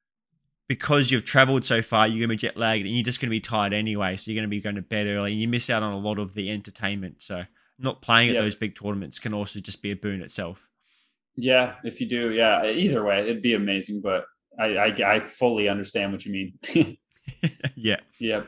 S1: because you've traveled so far, you're going to be jet lagged and you're just going to be tired anyway. So you're going to be going to bed early and you miss out on a lot of the entertainment. So not playing at
S2: yeah,
S1: those big tournaments can also just be a boon itself.
S2: yeah. If you do, yeah. Either way, it'd be amazing. But I fully understand what you mean.
S1: Yeah.
S2: Yeah.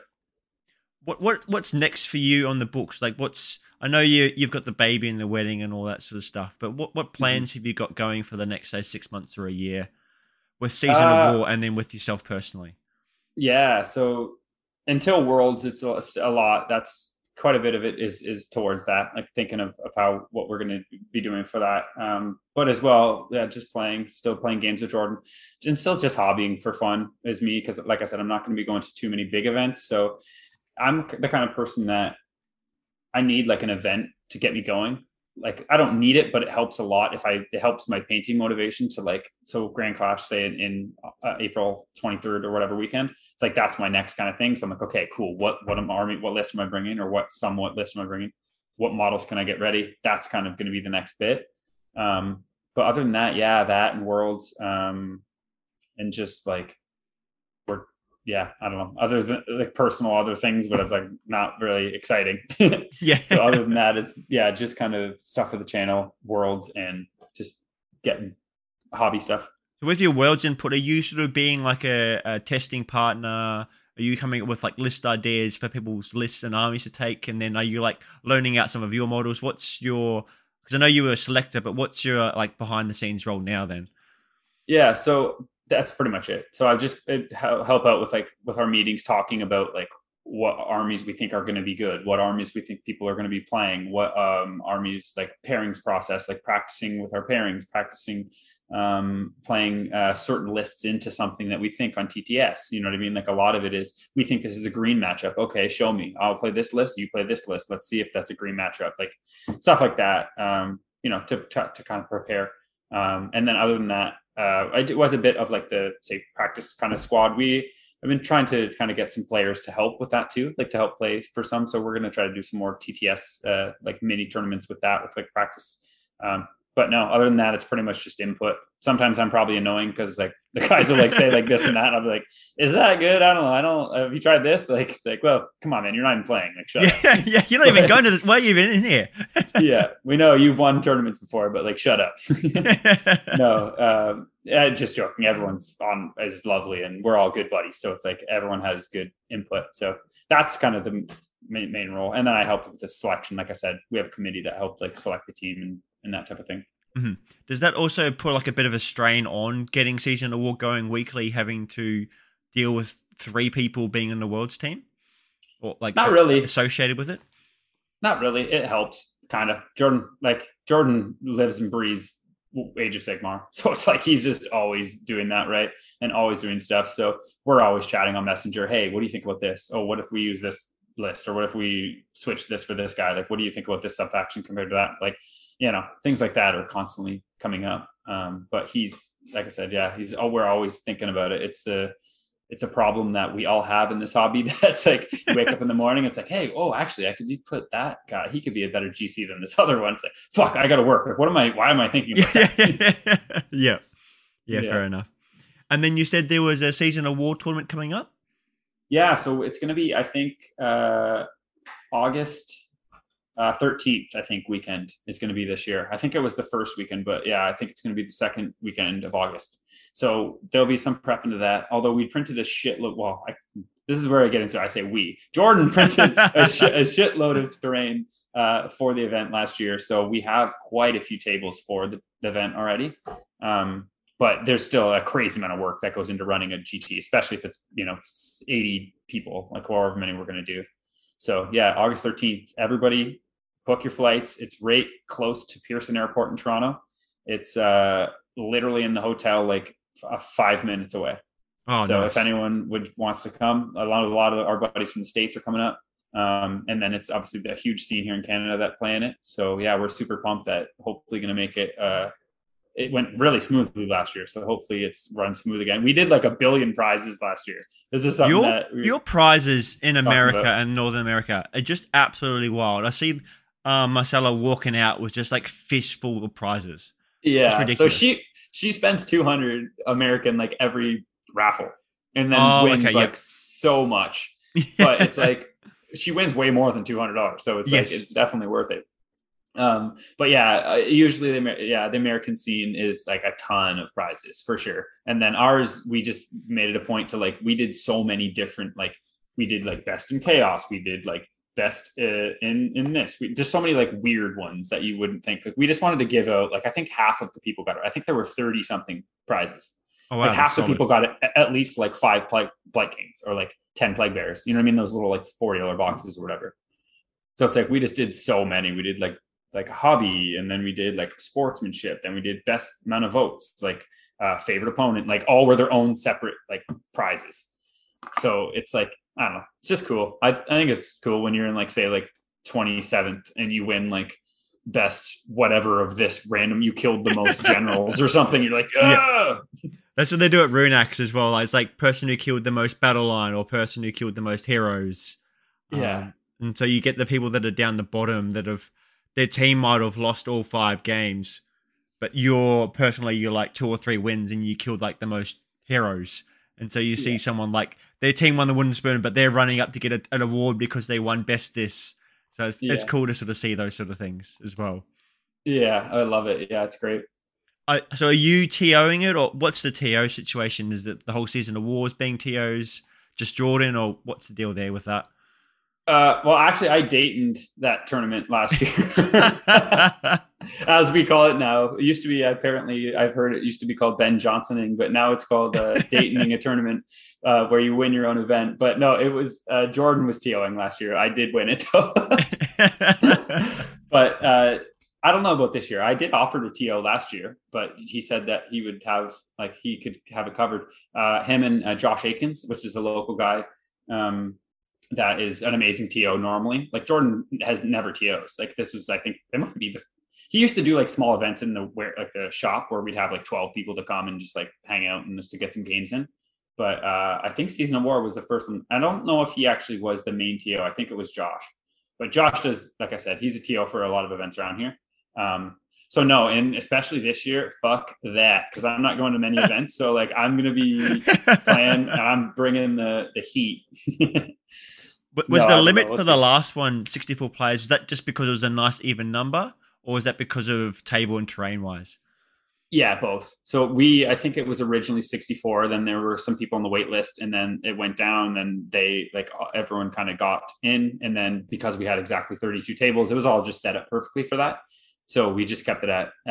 S1: What's next for you on the books? Like I know you've got the baby and the wedding and all that sort of stuff, but what
S2: Mhm.
S1: plans have you got going for the next say 6 months or a year with Season of
S2: Uh,
S1: War and then with yourself personally?
S2: yeah. So until Worlds, it's a lot. That's quite a bit of it is towards that, like thinking of how what we're going to be doing for that. But as well, yeah, just still playing games with Jordan, and still just hobbying for fun is me because, like I said, I'm not going to be going to too many big events. So I'm the kind of person that I need like an event to get me going. Like I don't need it, but it helps a lot if it helps my painting motivation to like, so Grand Clash, say in April 23rd or whatever weekend. It's like, that's my next kind of thing. So I'm like, okay, cool. What list am I bringing, or what list am I bringing? What models can I get ready? That's kind of going to be the next bit. But other than that, yeah, that and Worlds, and just like we're yeah, I don't know, other than like personal other things, but it's like not really exciting.
S1: Yeah.
S2: So other than that, it's yeah, just kind of stuff for the channel, Worlds, and just getting hobby stuff.
S1: With your world's input, are you sort of being like a testing partner? Are you coming up with like list ideas for people's lists and armies to take? And then are you like loaning out some of your models? What's your, because I know you were a selector, but what's your like behind the scenes role now then?
S2: Yeah, so that's pretty much it. So I just help out with like with our meetings, talking about like what armies we think are going to be good, what armies we think people are going to be playing, what armies, like pairings process, like practicing with our pairings, practicing playing certain lists into something that we think on TTS. You know what I mean? Like a lot of it is we think this is a green matchup. Okay, show me. I'll play this list. You play this list. Let's see if that's a green matchup. Like stuff like that. To kind of prepare. And then other than that, it was a bit of like the say practice kind of squad. I've been trying to kind of get some players to help with that too, like to help play for some. So we're going to try to do some more TTS, like mini tournaments with that, with like practice. But no, other than that, it's pretty much just input. Sometimes I'm probably annoying because like the guys will like say like this and that. And I'll be like, is that good? I don't know. I don't, have you tried this? Like, it's like, well, come on, man. You're not even playing. Like, shut
S1: Yeah,
S2: up.
S1: yeah, you're not even
S2: But
S1: going to this. Why are you even in here?
S2: yeah, we know you've won tournaments before, but like, shut up. No, yeah, just joking. Everyone's on is lovely, and we're all good buddies. So it's like everyone has good input. So that's kind of the main role. And then I helped with the selection. Like I said, we have a committee that helped like select the team and that type of thing.
S1: Mhm. Does that also put like a bit of a strain on getting Season Award going weekly, having to deal with three people being in the world's team or like
S2: Not really.
S1: associated with it?
S2: Not really. It helps kind of. Jordan lives and breathes Age of Sigmar, so it's like he's just always doing that, right, and always doing stuff. So we're always chatting on Messenger. Hey, what do you think about this? Oh, what if we use this list, or what if we switch this for this guy? Like, what do you think about this sub faction compared to that? Like, things like that are constantly coming up. But he's, like I said, yeah, we're always thinking about it. It's a problem that we all have in this hobby. That's like, you wake up in the morning, it's like, hey, actually, I could put that guy. He could be a better GC than this other one. It's like, fuck, I got to work. Like, why am I thinking about that?
S1: Yeah, fair enough. And then you said there was a Season Award tournament coming up?
S2: Yeah, so it's going to be, I think, August 13th, I think, weekend is going to be this year. I think it was the first weekend, but yeah, I think it's going to be the second weekend of August. So there'll be some prep into that. Although we printed a shitload. Well, this is where I get into it. I say we. Jordan printed a shitload of terrain for the event last year. So we have quite a few tables for the event already. But there's still a crazy amount of work that goes into running a GT, especially if it's 80 people, like however many we're going to do. So yeah, August 13th, everybody book your flights. It's right close to Pearson Airport in Toronto. It's literally in the hotel, like 5 minutes away.
S1: Oh,
S2: so
S1: nice.
S2: If anyone wants to come, a lot of our buddies from the States are coming up. And then it's obviously a huge scene here in Canada that play in it. So yeah, we're super pumped that hopefully going to make it. It went really smoothly last year, so hopefully it's run smooth again. We did like 1 billion prizes last year. This is something
S1: your prizes in America and Northern America are just absolutely wild. I see Marcella walking out with just like fistful of prizes.
S2: Yeah, it's ridiculous. So she spends 200 American like every raffle, and then wins so much. But it's like she wins way more than $200, so it's like it's definitely worth it. But yeah, usually the American scene is like a ton of prizes for sure. And then ours, we just made it a point to like, we did so many different, like we did like best in chaos. We did like best in this, we just so many like weird ones that you wouldn't think. Like we just wanted to give out, like, I think half of the people got it. I think there were 30 something prizes. Oh, wow, like half the people got it, at least like 5 Blight Kings or like 10 Plague Bears. You know what I mean? Those little like $40 boxes or whatever. So it's like, we just did so many. We did like a hobby, and then we did like sportsmanship, then we did best amount of votes, like favorite opponent, like all were their own separate like prizes. So it's like, I don't know, it's just cool. I think it's cool when you're in like, say like 27th and you win like best whatever of this random, you killed the most generals or something. You're like, yeah.
S1: That's what they do at Runax as well. It's like person who killed the most battle line or person who killed the most heroes.
S2: Yeah.
S1: And so you get the people that are down the bottom that have, their team might have lost all 5 games, but you're like 2 or 3 wins and you killed like the most heroes. And so you see someone like their team won the wooden spoon, but they're running up to get an award because they won best this. So it's cool to sort of see those sort of things as well.
S2: Yeah, I love it. Yeah, it's great.
S1: So are you TOing it, or what's the TO situation? Is it the whole Season of Wars being TOs, just Jordan, or what's the deal there with that?
S2: Well, actually, I Daytoned that tournament last year, as we call it now. It used to be, apparently, I've heard it used to be called Ben Johnsoning, but now it's called Daytoning a tournament where you win your own event. But no, it was Jordan was TOing last year. I did win it though. But I don't know about this year. I did offer to TO last year, but he said that he would have, like, he could have it covered. Him and Josh Akins, which is a local guy. That is an amazing TO normally. Like Jordan has never TOs. Like this was, I think it might be he used to do like small events in the shop where we'd have like 12 people to come and just like hang out and just to get some games in. But I think Season of War was the first one. I don't know if he actually was the main TO. I think it was Josh. But Josh does, like I said, he's a TO for a lot of events around here. So no, and especially this year, fuck that, because I'm not going to many events. So like I'm going to be playing and I'm bringing the heat.
S1: But was the limit for the last one 64 players? Was that just because it was a nice even number, or was that because of table and terrain wise?
S2: Yeah, both. So I think it was originally 64. Then there were some people on the wait list, and then it went down. Then they everyone kind of got in, and then because we had exactly 32 tables, it was all just set up perfectly for that. So we just kept it at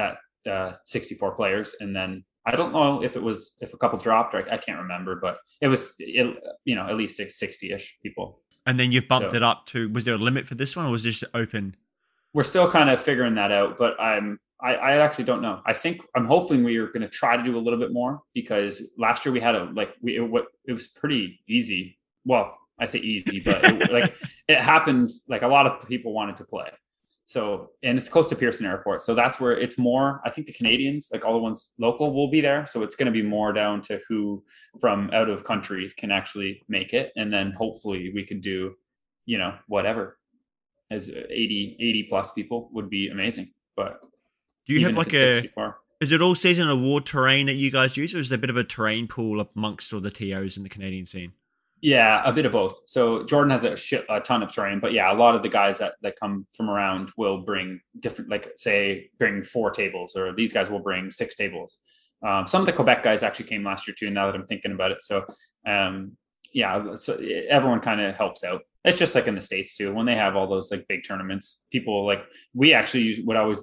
S2: the 64 players, and then I don't know if a couple dropped, or I can't remember, but it was at least 60-ish people.
S1: And then you've bumped it up to, was there a limit for this one, or was this open?
S2: We're still kind of figuring that out, but I actually don't know. I'm hoping we are going to try to do a little bit more, because last year we had it was pretty easy. Well, I say easy, but it happened. Like, a lot of people wanted to play. So, and it's close to Pearson Airport. So that's where it's more, I think the Canadians, like all the ones local, will be there. So it's going to be more down to who from out of country can actually make it. And then hopefully we could do, whatever, as 80 plus people would be amazing. But
S1: do you have like is it all season award terrain that you guys use, or is there a bit of a terrain pool amongst all the TOs in the Canadian scene?
S2: Yeah, a bit of both. So Jordan has a ton of terrain, but yeah, a lot of the guys that come from around will bring different, like say bring 4 tables, or these guys will bring 6 tables. Some of the Quebec guys actually came last year too, now that I'm thinking about it. So so everyone kind of helps out. It's just like in the States too, when they have all those like big tournaments, people like, we actually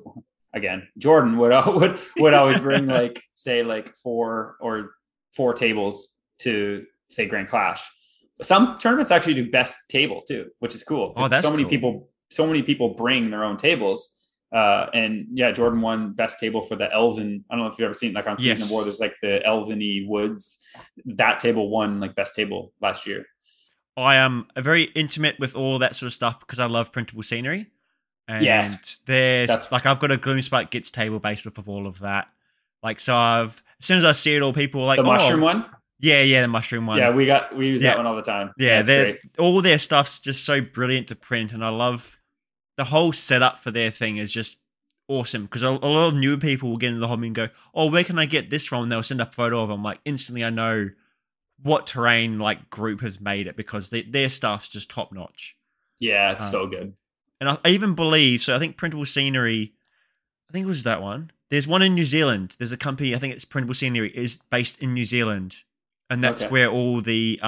S2: Jordan would always bring like say like 4 tables to say Grand Clash. Some tournaments actually do best table too, which is cool.
S1: Oh, that's
S2: so many people bring their own tables. And yeah, Jordan won best table for the Elven. I don't know if you've ever seen, like on Season of War, there's like the Elven-y woods. That table won like best table last year.
S1: I am very intimate with all that sort of stuff because I love printable scenery. And there's like, I've got a Gloomspite Gits table based off of all of that. Like, so as soon as I see it, all people are like,
S2: the mushroom one.
S1: Yeah, the mushroom one.
S2: Yeah, we use that one all the time.
S1: Yeah, all their stuff's just so brilliant to print, and I love the whole setup for their thing is just awesome, because a lot of new people will get into the hobby and go, oh, where can I get this from? And they'll send a photo of them. Like, instantly I know what terrain like group has made it, because their stuff's just top notch.
S2: Yeah, it's so good.
S1: And I even believe, so I think Printable Scenery, I think it was that one. There's one in New Zealand. There's a company, I think it's Printable Scenery, is based in New Zealand. And that's where all the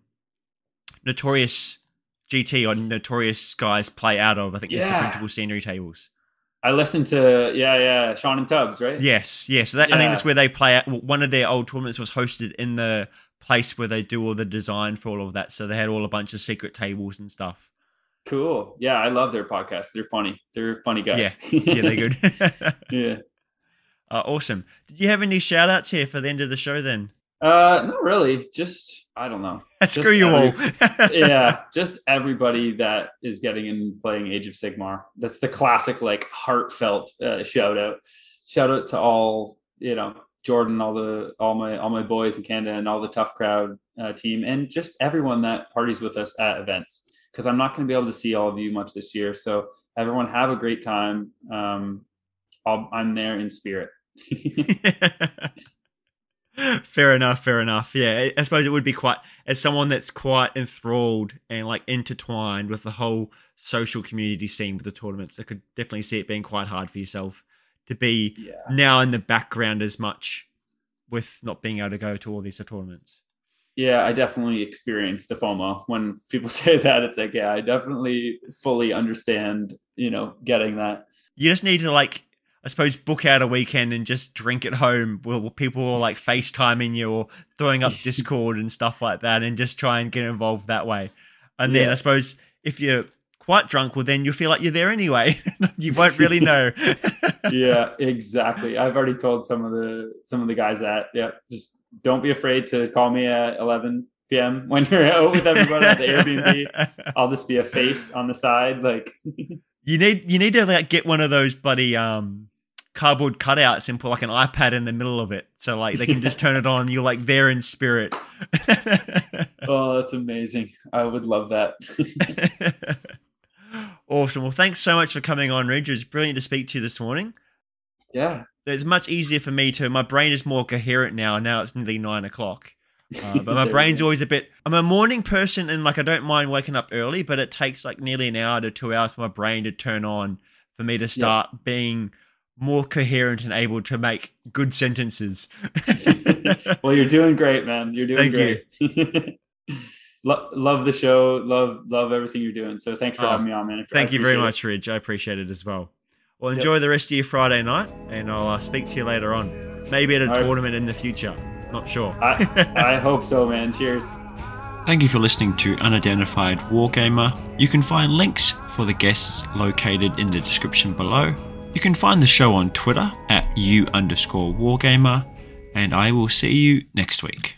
S1: Notorious GT or Notorious guys play out of. I think it's the Printable Scenery tables.
S2: I listened to, Sean and Tubbs, right?
S1: Yes. So I think that's where they play out. One of their old tournaments was hosted in the place where they do all the design for all of that. So they had all a bunch of secret tables and stuff.
S2: Cool. Yeah, I love their podcast. They're funny. They're funny guys.
S1: Yeah, they're good.
S2: Yeah.
S1: Awesome. Did you have any shout outs here for the end of the show then?
S2: Not really. Just, I don't know.
S1: Screw you all.
S2: Yeah, just everybody that is getting in playing Age of Sigmar. That's the classic, like, heartfelt shout out. Shout out to all, Jordan, all my boys in Canada, and all the Tough Crowd team, and just everyone that parties with us at events. Because I'm not going to be able to see all of you much this year. So everyone have a great time. I'm there in spirit.
S1: Fair enough. Yeah, I suppose it would be quite, as someone that's quite enthralled and like intertwined with the whole social community scene with the tournaments, I could definitely see it being quite hard for yourself to be now in the background as much with not being able to go to all these tournaments.
S2: Yeah, I definitely experienced the FOMO. When people say that, it's like, yeah, I definitely fully understand, getting that.
S1: You just need to, like, I suppose, book out a weekend and just drink at home where people are like FaceTiming you or throwing up Discord and stuff like that, and just try and get involved that way. And then I suppose if you're quite drunk, well, then you feel like you're there anyway. You won't really know.
S2: Yeah, exactly. I've already told some of the guys that, just don't be afraid to call me at 11 p.m. when you're out with everybody at the Airbnb. I'll just be a face on the side. Like,
S1: you need to like get one of those bloody cardboard cutouts and put like an iPad in the middle of it, so like they can just turn it on. You're like there in spirit.
S2: Oh, that's amazing. I would love that.
S1: Awesome. Well, thanks so much for coming on, Ridge. It was brilliant to speak to you this morning.
S2: Yeah.
S1: It's much easier for me my brain is more coherent now. Now it's nearly 9 o'clock. But my brain's always I'm a morning person, and like I don't mind waking up early, but it takes like nearly an hour to 2 hours for my brain to turn on for me to start being more coherent and able to make good sentences.
S2: Well, you're doing great, man. You're doing great.
S1: You.
S2: Love the show. Love everything you're doing. So thanks for having me on, man.
S1: Thank you very much, Ridge. I appreciate it as well. Well, enjoy the rest of your Friday night, and I'll speak to you later on. Maybe at a tournament in the future. Not sure.
S2: I hope so, man. Cheers.
S3: Thank you for listening to Unidentified Wargamer. You can find links for the guests located in the description below. You can find the show on Twitter at @U_Wargamer, and I will see you next week.